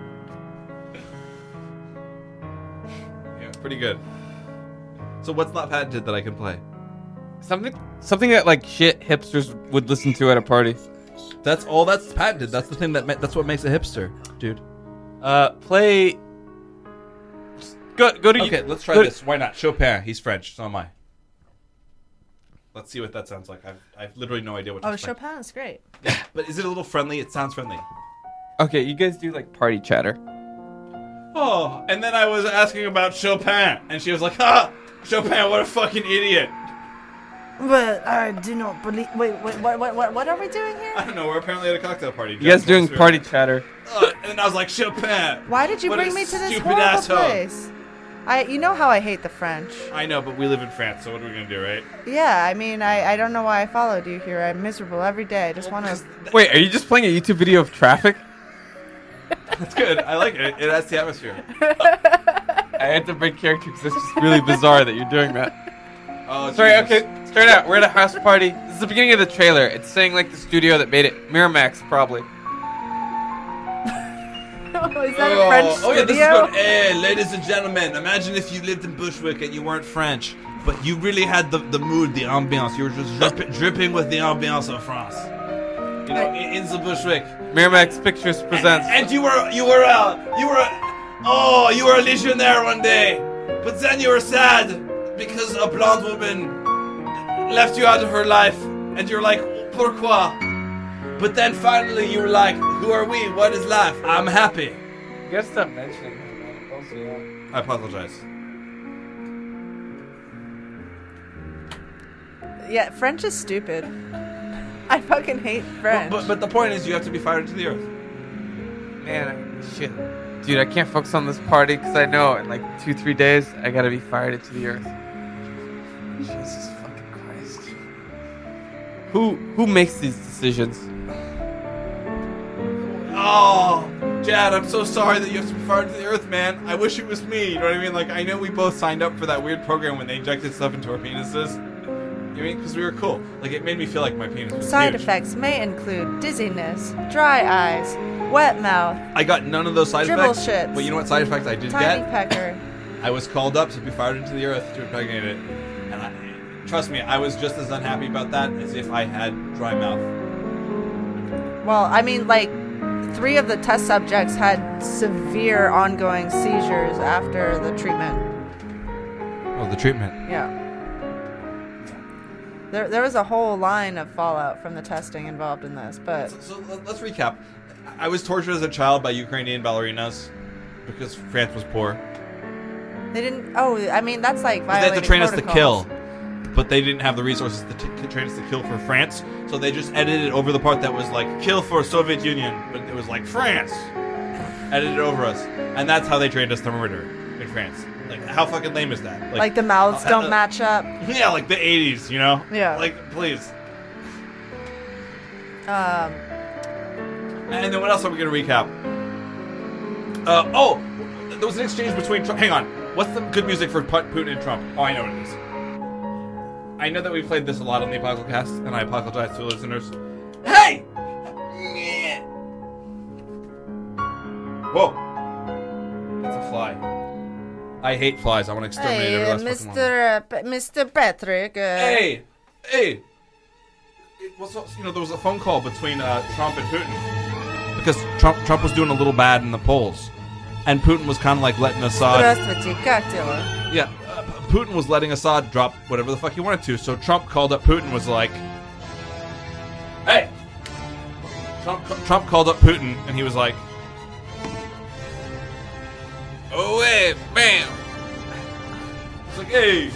Yeah, pretty good. So what's not patented that I can play? Something, something that like shit hipsters would listen to at a party. That's all that's patented. That's the thing that ma- that's what makes a hipster, dude. Uh, play. Go, go to. Okay, let's try go- this. Why not? Chopin. He's French. So am I. Let's see what that sounds like. I've, I've literally no idea what. to Oh, explain. Chopin is great. But is it a little friendly? It sounds friendly. Okay, you guys do like party chatter. Oh, and then I was asking about Chopin, and she was like, "Ah, Chopin, what a fucking idiot!" But I do not believe. Wait, wait, what, what, what, what are we doing I here? don't know. We're apparently at a cocktail party. You guys doing party chatter? Uh, and I was like, Chopin. Why did you What a bring me to this stupid horrible asshole. place? I, you know how I hate the French. I know, but we live in France, so what are we gonna do, right? Yeah, I mean, I, I don't know why I followed you here. I'm miserable every day. I just want to. Wait, are you just playing a YouTube video of traffic? That's good. I like it. It adds the atmosphere. I had to break character because it's just really bizarre that you're doing that. Oh, Sorry, Jesus. okay, start out. We're at a house party. This is the beginning of the trailer. It's saying like the studio that made it. Miramax, probably. Is that a French oh, yeah, this is studio? good. Hey, ladies and gentlemen, imagine if you lived in Bushwick and you weren't French, but you really had the, the mood, the ambiance. You were just drip, dripping with the ambiance of France. You know, in, in the Bushwick. Miramax Pictures presents. And you were, you were, uh, you were, oh, you were a legionnaire one day, but then you were sad because a blonde woman left you out of her life, and you're like, pourquoi? But then finally you were like, who are we? What is life? I'm happy. You gotta stop mentioning him. I apologize. Yeah, French is stupid. I fucking hate French. But, but but the point is, you have to be fired into the earth. Man, I- shit. Dude, I can't focus on this party because I know in like two, three days I gotta be fired into the earth. Jesus fucking Christ. Who who makes these decisions? Oh, Jad, I'm so sorry that you have to be fired into the earth, man. I wish it was me. You know what I mean? Like, I know we both signed up for that weird program when they injected stuff into our penises. You know what I mean? Because we were cool. Like, it made me feel like my penis was Side huge. effects may include dizziness, dry eyes, wet mouth, I got none of those side Dribble effects. shits. But you know what side effects I did tiny get? pecker. I was called up to be fired into the earth to impregnate it. And I, trust me, I was just as unhappy about that as if I had dry mouth. Well, I mean, like, three of the test subjects had severe ongoing seizures after the treatment. Oh, the treatment. Yeah. There, there was a whole line of fallout from the testing involved in this, but So, so let- let's recap. I was tortured as a child by Ukrainian ballerinas because France was poor. they didn't. Oh, I mean, that's like They had violating to train us to protocols. kill, but they didn't have the resources to t- train us to kill for France, so they just edited over the part that was like kill for Soviet Union, but it was like France. Edited over us, and that's how they trained us to murder in France. Like, how fucking lame is that? Like the mouths uh, don't uh, match up. Yeah, like the eighties, you know? Yeah. Like, please. Um, And then what else are we gonna recap? Uh, oh, there was an exchange between. Trump. Hang on, what's the good music for Pu- Putin and Trump? Oh, I know what it is. I know that we played this a lot on the Apocalypse, and I apologize to listeners. Hey! Whoa, that's a fly. I hate flies. I want to exterminate hey, every uh, last fucking one. Mister Uh, P- Mister Patrick. Uh, Hey, hey. It was, you know, there was a phone call between uh, Trump and Putin because Trump Trump was doing a little bad in the polls, and Putin was kind of like letting Assad. Здравствуйте, как дела? Yeah, uh, P- Putin was letting Assad drop whatever the fuck he wanted to. So Trump called up Putin, was like, "Hey, Trump, Trump called up Putin, and he was like, Oh, hey, bam. He's like, hey.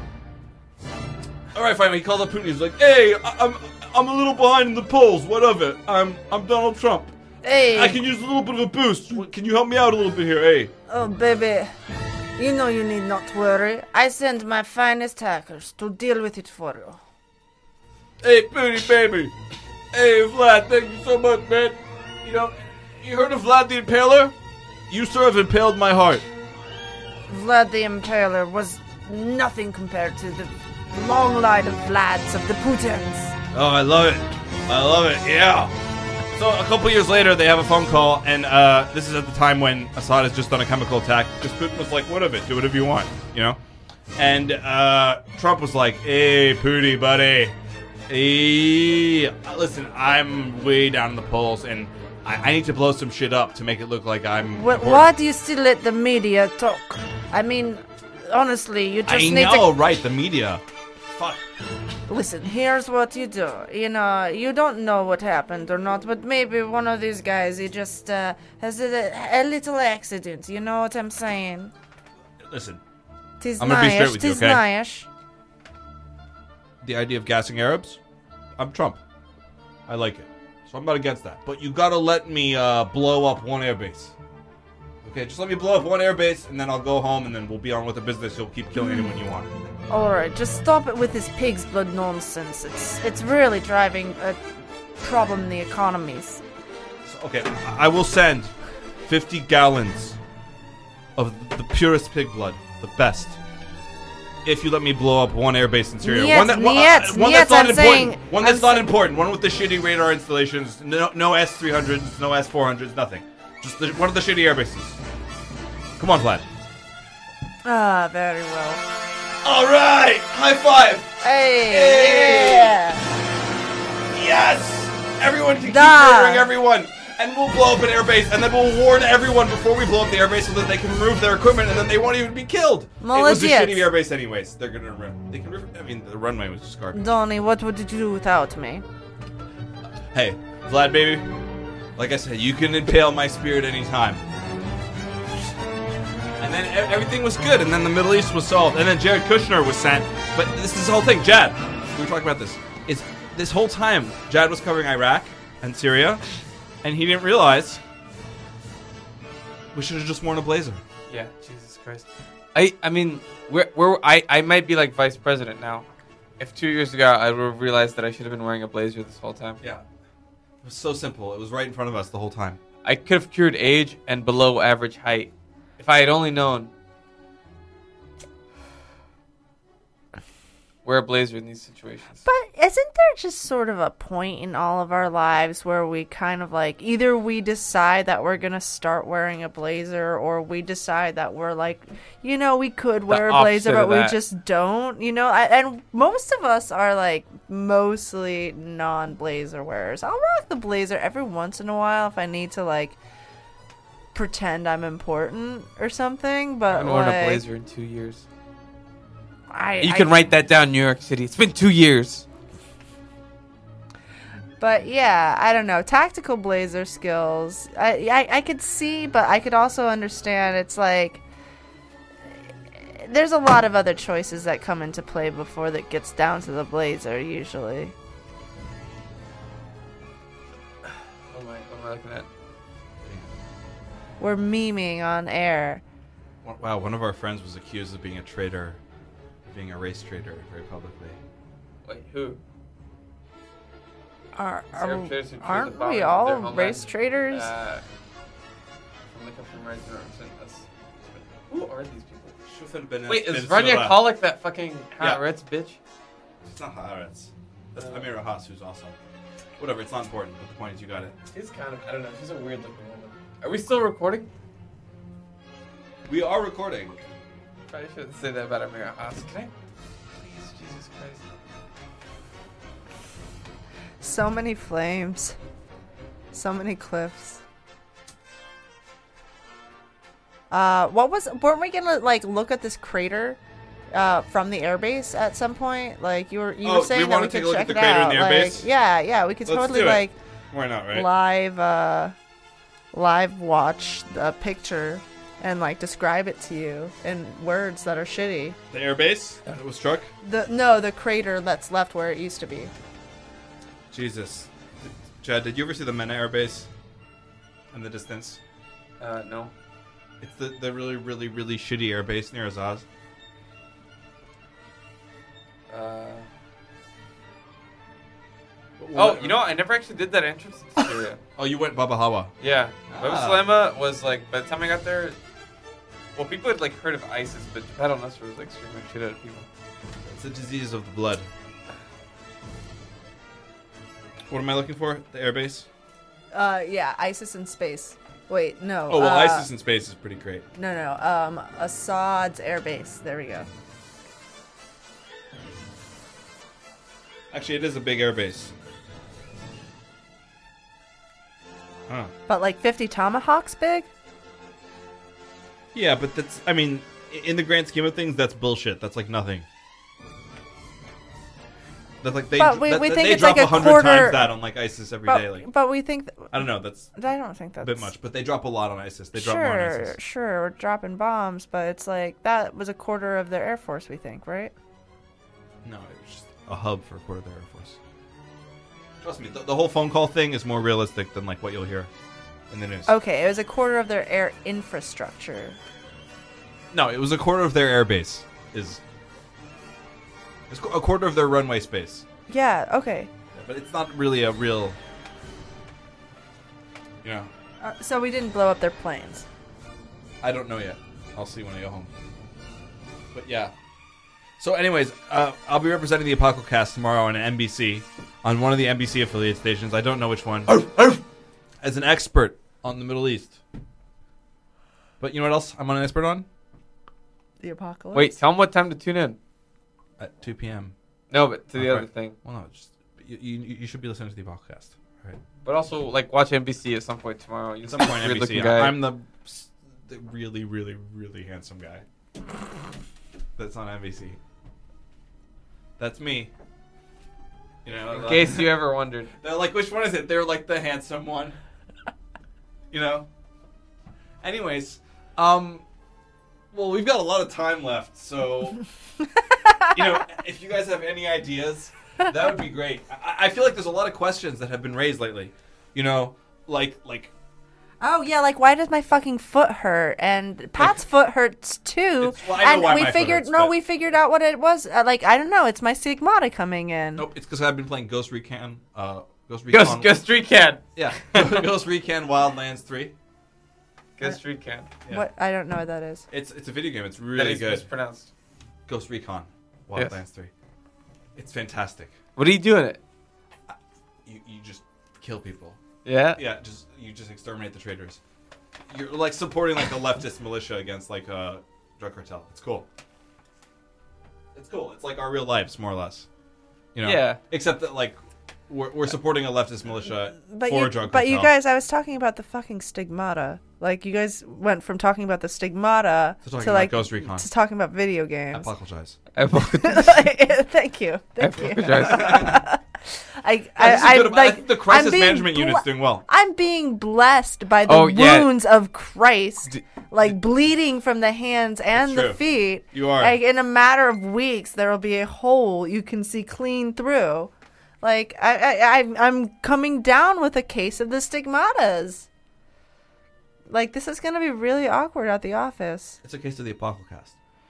All right, fine. He called up Putin. He's like, hey, I- I'm I'm a little behind in the polls. What of it? I'm I'm Donald Trump. Hey, I can use a little bit of a boost. What- Can you help me out a little bit here? Hey. oh baby, you know you need not worry. I send my finest hackers to deal with it for you. Hey, Putin, baby. Hey, Vlad. Thank you so much, man. You know, you heard of Vlad the Impaler? You sort of impaled my heart. Vlad the Impaler was nothing compared to the long line of Vlads of the Putins. Oh, I love it. I love it. Yeah. So a couple years later, they have a phone call, and uh, this is at the time when Assad has just done a chemical attack. Because Putin was like, "What of it? Do whatever you want," you know. And uh, Trump was like, "Hey, Pooty, buddy. Hey, listen, I'm way down in the polls, and I, I need to blow some shit up to make it look like I'm." Wh- important." why do you still let the media talk? I mean, honestly, you just I need know, to... right? The media. Fuck. Listen, here's what you do. You know, you don't know what happened or not, but maybe one of these guys, he just uh, has a, a little accident. You know what I'm saying? Listen, Tis I'm gonna be straight nice, with you, tis okay? nice. the idea of gassing Arabs, I'm Trump. I like it. So I'm not against that. But you gotta let me uh, blow up one airbase. Okay, just let me blow up one airbase, and then I'll go home, and then we'll be on with the business. You'll keep killing anyone you want. Alright, just stop it with this pig's blood nonsense. It's it's really driving a problem in the economies. So, okay, I I will send fifty gallons of the purest pig blood, the best. If you let me blow up one airbase in Syria, Niet, one, that, one, niet, uh, one niet, that's not I'm important, saying- one I'm that's not sa- important, one with the shitty radar installations, no, no S three hundreds, no S four hundreds, nothing. Just the, one of the shitty airbases. Come on, Vlad. Ah, very well. All right, high five. Hey, Hey! yeah. Yes, everyone can keep Da. murdering everyone, and we'll blow up an airbase, and then we'll warn everyone before we blow up the airbase so that they can remove their equipment, and then they won't even be killed. It was a Молодец. shitty airbase, anyways. They're gonna run. They can. Rip, I mean, the runway was just garbage. Donnie, what would you do without me? Hey, Vlad, baby. Like I said, you can impale my spirit anytime. And then e- everything was good, and then the Middle East was solved, and then Jared Kushner was sent. But this is the whole thing, Jad. We were talking about this. Is this whole time Jad was covering Iraq and Syria, and he didn't realize we should have just worn a blazer. Yeah, Jesus Christ. I I mean, we're, we're I I might be like vice president now. If two years ago I would have realized that I should have been wearing a blazer this whole time. Yeah, it was so simple. It was right in front of us the whole time. I could have cured age and below average height if I had only known. Wear a blazer in these situations. But isn't there just sort of a point in all of our lives where we kind of like either we decide that we're gonna start wearing a blazer, or we decide that we're like, you know, we could wear a blazer, opposite but of we that. just don't. You know, I, and most of us are like mostly non-blazer wearers. I'll rock the blazer every once in a while if I need to like pretend I'm important or something. I But haven't worn like, a blazer in two years. I, You I- can write that down, New York City. It's been two years. But yeah, I don't know. Tactical blazer skills, I, I I could see, but I could also understand. It's like there's a lot of other choices that come into play before that gets down to the blazer. Usually, What am I, what am I looking at? we're memeing on air. Wow, one of our friends was accused of being a traitor, being a race traitor, very publicly. Wait, who? Are, Sarah are, Traders who chose to aren't bomb we their all homeland, race traders? Uh, from the country who represent us. Who are these people? Wait, is Rania Kolick that fucking hot Yeah. Reds bitch? It's not Haaretz. That's Amira Haas, who's awesome. Whatever, it's not important, but the point is you got it. She's kind of, I don't know, she's a weird looking woman. Are we still recording? We are recording. Probably shouldn't say that about Amira Haas. Can I? Please, Jesus Christ. So many flames, so many cliffs. Uh, what was? Weren't we gonna like look at this crater, uh, from the airbase at some point? Like you were, you Oh, were we saying that wanna we take could a look check at the it crater in out. the Like, airbase? yeah, yeah, we could Let's totally do it. like. Why not, right? live uh live watch the picture and like describe it to you in words that are shitty. The airbase that was struck. The no, the crater that's left where it used to be. Jesus. Chad, did you ever see the Mena airbase in the distance? Uh, no. It's the, the really, really, really shitty airbase near Azaz. Uh. Oh, you know what? I never actually did that entrance into Syria. Oh, you went Baba Hawa. Yeah. Ah. Baba Salama was like, by the time I got there, well, people had like heard of ISIS, but Jabhat al-Nusra was like screaming shit out of people. It's a disease of the blood. What am I looking for? The airbase? Uh yeah, ISIS in space. Wait, no. Oh, well, uh, ISIS in space is pretty great. No, no. Um Assad's air base. There we go. Actually, it is a big airbase. Huh. But like fifty tomahawks big? Yeah, but that's, I mean, i- in the grand scheme of things, that's bullshit. That's like nothing. That's like they, But we- that- we that think they it's drop like a hundred quarter- times that on like ISIS every day. But, Like, but we think th- I don't know, that's I don't think that's a bit much, but they drop a lot on ISIS. They drop more on Sure, ISIS. sure, we're dropping bombs, but it's like that was a quarter of their air force, we think, right? No, it was just a hub for a quarter of the Air Force. Trust me, the, the whole phone call thing is more realistic than like what you'll hear in the news. Okay, it was a quarter of their air infrastructure. No, it was a quarter of their air base. Is it's qu- a quarter of their runway space. Yeah, okay. Yeah, but it's not really a real. You know, Uh, so we didn't blow up their planes. I don't know yet. I'll see when I go home. But yeah. So, anyways, uh, I'll be representing the Apocalypse tomorrow on N B C, on one of the N B C affiliate stations. I don't know which one. As an expert on the Middle East. But you know what else I'm an expert on? The apocalypse. Wait, tell them what time to tune in. At two p.m. No, but to the Okay. other thing. Well, no, just you, you, you should be listening to the Apocalypse. Right. But also, like, watch N B C at some point tomorrow. You're At some point, a N B C. weird-looking guy. I'm the, the really, really, really handsome guy. That's on N B C. That's me. You know, In like- case you ever wondered. They're like, which one is it? They're like the handsome one. You know? Anyways, um, well, we've got a lot of time left, so, you know, if you guys have any ideas, that would be great. I, I feel like there's a lot of questions that have been raised lately. You know, like, like, Oh yeah, like why does my fucking foot hurt? And Pat's foot hurts too. It's- well, I know and why we my foot figured hurts, no, but- we figured out what it was. Uh, like I don't know, it's my stigmata coming in. nope, it's because I've been playing Ghost Recon, uh, Ghost Recon. Ghost, Ghost Recon. Yeah, Ghost Recon Wildlands three. Ghost Recon. Yeah. What I don't know what that is. It's it's a video game. It's That really is good. mispronounced. Ghost Recon Yes. Wildlands three. It's fantastic. What are you doing it? You you just kill people. Yeah? Yeah, just you just exterminate the traitors. You're like supporting like a leftist militia against like a drug cartel. It's cool. It's cool. It's like our real lives, more or less. You know. Yeah. Except that like we're, we're supporting a leftist militia But for you, a drug but cartel. you guys, I was talking about the fucking stigmata. Like you guys went from talking about the stigmata To talking to about like Ghost Recon. to talking about video I games. apologize. I apologize. Thank you. I Thank you. apologize. I, Yeah, this is I, good. I, like, I think the crisis I'm being management ble- unit's doing well. I'm being blessed by the Oh, yeah. wounds of Christ, D- like bleeding from the hands and It's the true. feet. You are. Like in a matter of weeks, there will be a hole you can see clean through. Like I, I, I I'm coming down with a case of the stigmatas. Like this is gonna be really awkward at the office, It's a case of the Apocalypse.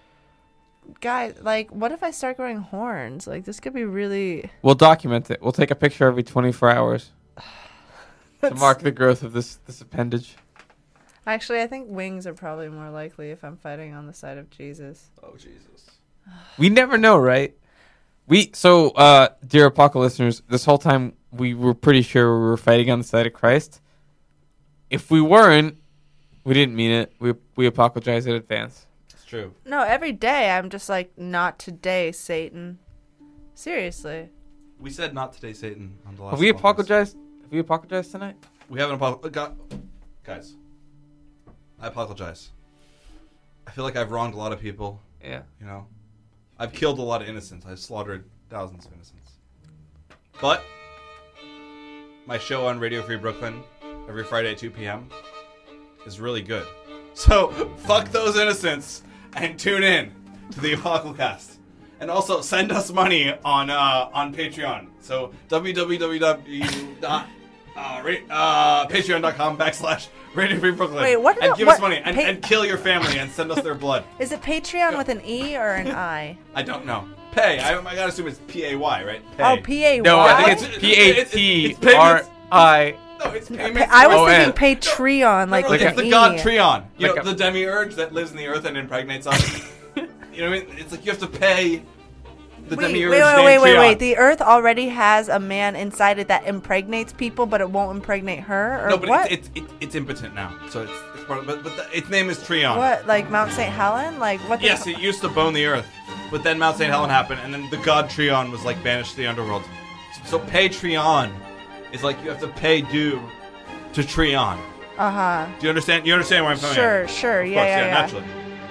guys. Like, what if I start growing horns? Like this could be really. We'll document it. We'll take a picture every twenty-four hours to mark the growth of this, this appendage. Actually, I think wings are probably more likely if I'm fighting on the side of Jesus. Oh Jesus. We never know, right? We so, uh, dear Apocalypse listeners, this whole time we were pretty sure we were fighting on the side of Christ. If we weren't, we didn't mean it. We we apologize in advance. It's true. No, every day I'm just like, not today, Satan. Seriously. We said not today, Satan. On the last Have we podcast. apologized? Have we apologized tonight? We haven't apologized. Guys, I apologize. I feel like I've wronged a lot of people. Yeah. You know, I've killed a lot of innocents. I've slaughtered thousands of innocents. But my show on Radio Free Brooklyn every Friday at two p.m. is really good. So fuck those innocents and tune in to the Apocalypse. And also send us money on uh, on Patreon. So www dot patreon dot com backslash Radio Free Brooklyn. Wait, what And the- give what- us money and, pa- and kill your family and send us their blood. Is it Patreon with an E or an I? I don't know. Pay. I, I gotta assume it's P A Y, right? Pay. Oh, P A Y. No, I think It's- it's P A it's- T it's payments. R I. No, it's Pa- payments. I was Oh, thinking and- Patreon, like No, no, with like it's an the E. god Trion. You Like know, a- the demiurge that lives in the earth and impregnates us. You know what I mean? It's like you have to pay the Wait, wait, demiurge wait, named wait, wait, Trion. wait. The Earth already has a man inside it that impregnates people, but it won't impregnate her, or No, but what? it's it's, it's it's impotent now, so it's it's part of, but but the, its name is Trion. What, like Mount Saint Helen? Like what? the- Yes, it used to bone the earth, but then Mount Saint Helen happened, and then the god Trion was like banished to the underworld. So Patreon is like you have to pay due to Trion. Uh huh. Do you understand? You understand where I'm coming Sure, at? sure. Of Yeah, course, yeah, yeah, yeah. naturally.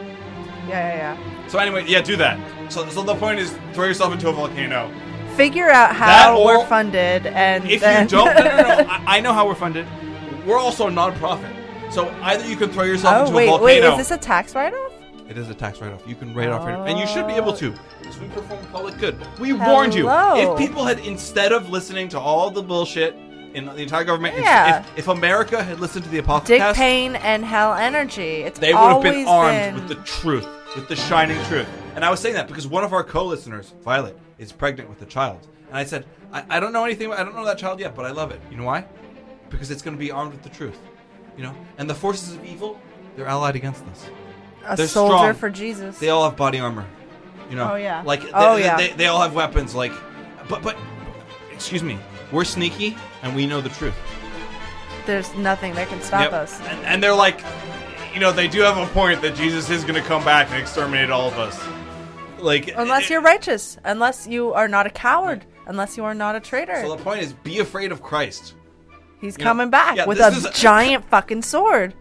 Yeah, yeah, So anyway, yeah, do that. So, so the point is, throw yourself into a volcano. yeah. Figure out That how or- we're funded, and If then you don't, no, no, no, I, I know how we're funded. We're also a non-profit. So either you can throw yourself oh into wait, a volcano. wait, is this a tax write-off? It is a tax write-off. You can write off, your, and you should be able to, because we perform public good. We warned you. Hello. If people had, instead of listening to all the bullshit in the entire government, Yeah. if, if America had listened to the Dick Apocalypse, Payne and Hell Energy. It's they would have always been armed been- with the truth, with the shining truth. And I was saying that because one of our co-listeners, Violet, is pregnant with a child. And I said, I, I don't know anything, I don't know that child yet, but I love it. You know why? Because it's going to be armed with the truth. You know? And the forces of evil, they're allied against us. a they're soldier strong. for Jesus. They all have body armor. You know? Oh, yeah. Like, they, Oh, they- yeah. They, they all have weapons, like, but, but, excuse me, we're sneaky and we know the truth. There's nothing that can stop Yep. us. And, and they're like, you know, they do have a point that Jesus is going to come back and exterminate all of us. Like, Unless it- you're righteous, unless you are not a coward, unless you are not a traitor. So the point is, be afraid of Christ. He's you know, coming back yeah, with this a is a- giant fucking sword.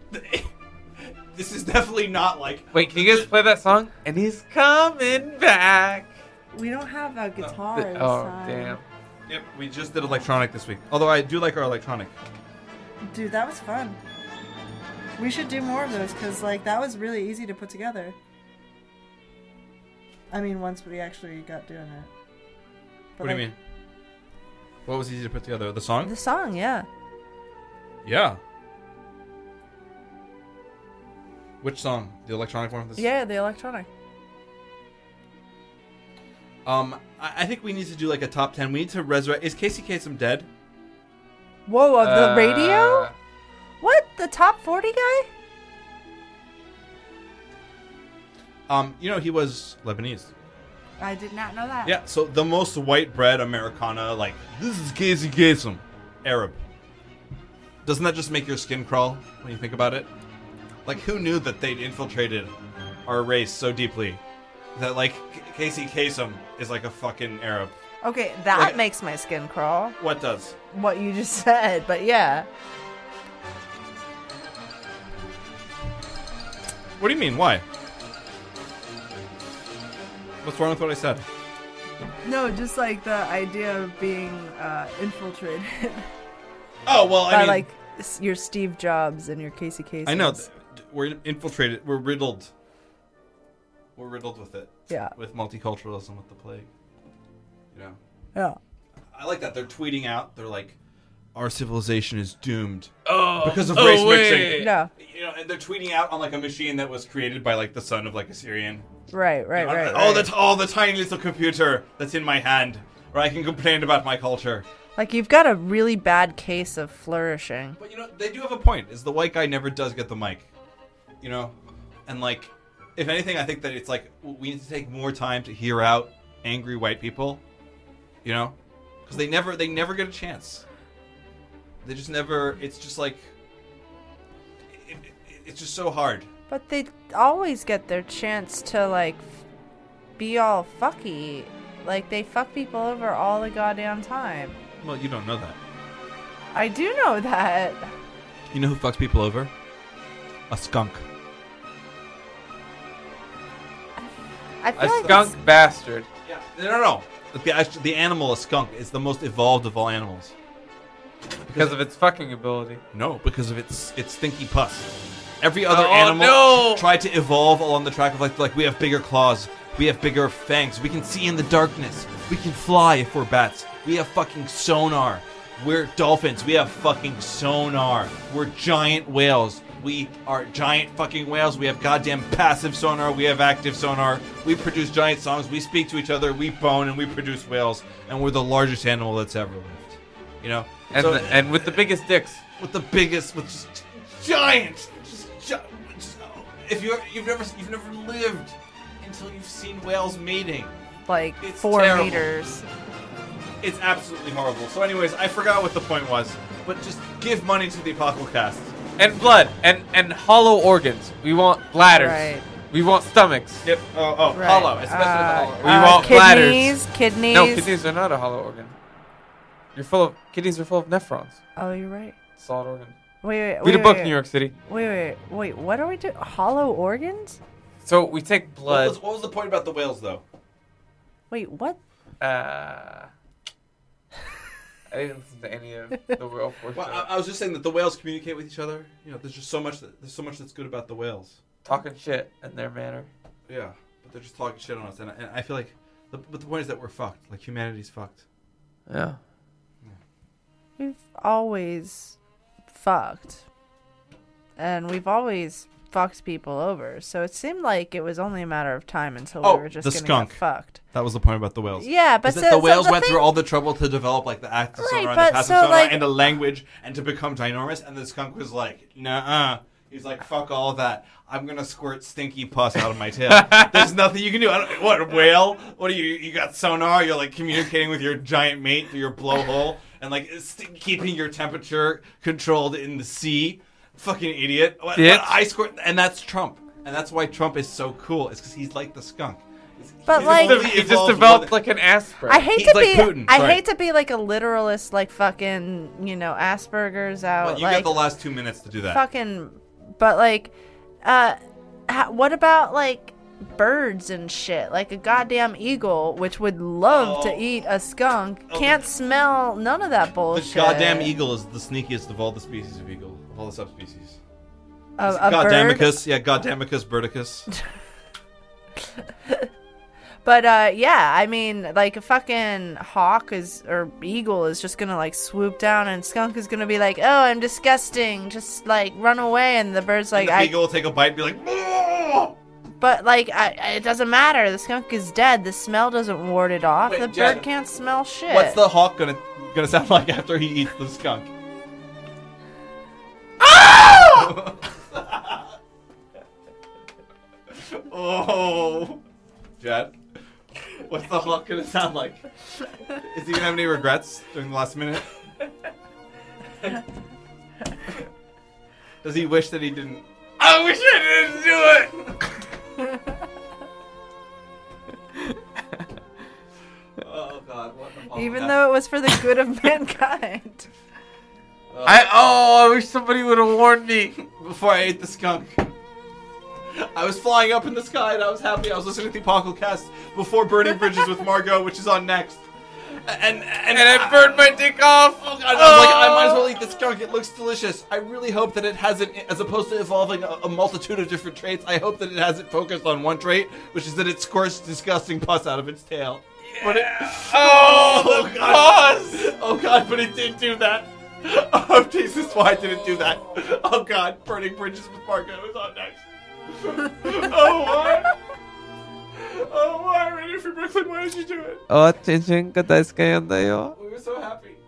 This is definitely not like. Wait, can you guys play that song? And he's coming back. We don't have a guitar. Th- oh, damn. Yep, we just did electronic this week. Although I do like our electronic. Dude, that was fun. We should do more of those because, like, that was really easy to put together. I mean, once we actually got doing it. But What do you like, mean? What was easy to put together? The song? The song, yeah. Yeah. Which song? The electronic one? This- Yeah, the electronic. Um, I, I think we need to do like a top ten. We need to resurrect. Is Casey Kasem dead? Whoa, of the Uh, radio? What? The top forty guy? Um, you know he was Lebanese. I did not know that. Yeah. So the most white bread Americana, like this is Casey Kasem, Arab. Doesn't that just make your skin crawl when you think about it? Like, who knew that they'd infiltrated our race so deeply that, like, K- Casey Kasem is like a fucking Arab? Okay, that Like- makes my skin crawl. What does? What you just said, but yeah. What do you mean? Why? What's wrong with what I said? no, just like the idea of being uh, infiltrated. Oh well, I By mean, like s- your Steve Jobs and your Casey Kasem. I know th- we're infiltrated. We're riddled. We're riddled with it. Yeah. With multiculturalism, with the plague. You know. Yeah. I like that they're tweeting out. They're like, "Our civilization is doomed Oh, because of oh, race wait. mixing." No. You know, and they're tweeting out on like a machine that was created by like the son of like a Syrian. Right, right, right. Oh, right. that's oh the tiny little computer that's in my hand, where I can complain about my culture. Like you've got a really bad case of flourishing. But you know, they do have a point. Is the white guy never does get the mic, you know, and like, if anything, I think that it's like we need to take more time to hear out angry white people, you know, because they never they never get a chance. They just never. It's just like it, it, it's just so hard. But they always get their chance to like f- be all fucky. Like they fuck people over all the goddamn time. Well, you don't know that. I do know that. You know who fucks people over? A skunk. I feel A like skunk it's- bastard. Yeah. No, no, no. The, actually, the animal, a skunk, is the most evolved of all animals. Because of its fucking ability. No, because of its its stinky pus. Every other Oh, animal no! tried to evolve along the track of like like we have bigger claws, we have bigger fangs, we can see in the darkness, we can fly if we're bats, we have fucking sonar. We're dolphins, we have fucking sonar. We're giant whales. We are giant fucking whales. We have goddamn passive sonar. We have active sonar. We produce giant songs. We speak to each other. We bone and we produce whales. And we're the largest animal that's ever lived. You know? And So- the, and with the biggest dicks. with the biggest, with just giant, just, gi- just if you you've never you've never lived until you've seen whales mating. Like It's four terrible. meters. It's absolutely horrible. So, anyways, I forgot what the point was, but just give money to the Apocalypse. And blood. And, and hollow organs. We want bladders. Right. We want stomachs. Yep. Oh, oh, Right. hollow, especially Uh, the hollow. We uh, want bladders. kidneys, kidneys. No, kidneys are not a hollow organ. You're full of kidneys are full of nephrons. Oh, you're right. Solid organ. Wait, wait, Read wait. a book, wait, New York City. Wait, wait, wait. What are we doing? Hollow organs? So we take What blood. was, what was the point about the whales, though? Wait, what? Uh, I didn't listen to any of the Royal Force. Well, I, I was just saying that the whales communicate with each other. You know, there's just so much that, there's so much that's good about the whales. Talking shit in their manner. Yeah, but they're just talking shit on us, and, I- and I feel like, the, but the point is that we're fucked. Like humanity's fucked. Yeah. We've always fucked. And we've always fucked people over. So it seemed like it was only a matter of time until Oh, we were just the gonna skunk. get fucked. That was the point about the whales. Yeah, but Is so, that the so whales the went thing- through all the trouble to develop like the active Right, sonar and but the passive so, sonar like- and a language and to become ginormous, and the skunk was like, nah. He's like, fuck all of that. I'm gonna squirt stinky pus out of my tail. There's nothing you can do. I don't, what, a whale? What are you? You got sonar? You're like communicating with your giant mate through your blowhole and like st- keeping your temperature controlled in the sea. Fucking idiot. What, Bitch. what I squirt, and that's Trump. And that's why Trump is so cool. It's because he's like the skunk. He's- But, he's like- only He just evolved developed one- like an aspirin. I hate He's to like be Putin, I sorry. hate to be like a literalist like fucking, you know, Asperger's out. Well, you like got the last two minutes to do that. fucking but like uh ha- what about like birds and shit? Like a goddamn eagle, which would love to Oh. eat a skunk, Oh. can't smell none of that The bullshit. goddamn eagle is the sneakiest of all the species of eagle, of all the subspecies. A, a bird. Goddamicus, yeah, Goddamicus birdicus. But uh yeah, I mean like a fucking hawk is or eagle is just gonna like swoop down and skunk is gonna be like, oh, I'm disgusting, just like run away, and the bird's like, and the I eagle will take a bite and be like, "Oh!" but like I, it doesn't matter, the skunk is dead, the smell doesn't ward it off. Wait, the Jen, bird can't smell shit. What's the hawk gonna gonna sound like after he eats the skunk? Oh, Jed, what's the hawk gonna sound like? Is he gonna have any regrets during the last minute? Does he wish that he didn't? I wish I didn't do it. Oh God! What the fuck? Even though it was for the good of mankind. I oh, I wish somebody would have warned me. Before I ate the skunk. I was flying up in the sky and I was happy. I was listening to the Apocalypse before Burning Bridges with Margot, which is on next. And and, And I burned my dick off. Oh God! I was like, I might as well eat the skunk. It looks delicious. I really hope that it hasn't, as opposed to evolving a, a multitude of different traits, I hope that it hasn't focused on one trait, which is that it squirts disgusting pus out of its tail. But it, Oh, the God! pus. Oh God! But it did do that. Oh Jesus! Why did it do that? Oh God! Burning Bridges with Margot is on next. Oh why? Oh why? Ready for Brooklyn? Why did you do it? おちんちんが大好きなんだよ。 We were so happy.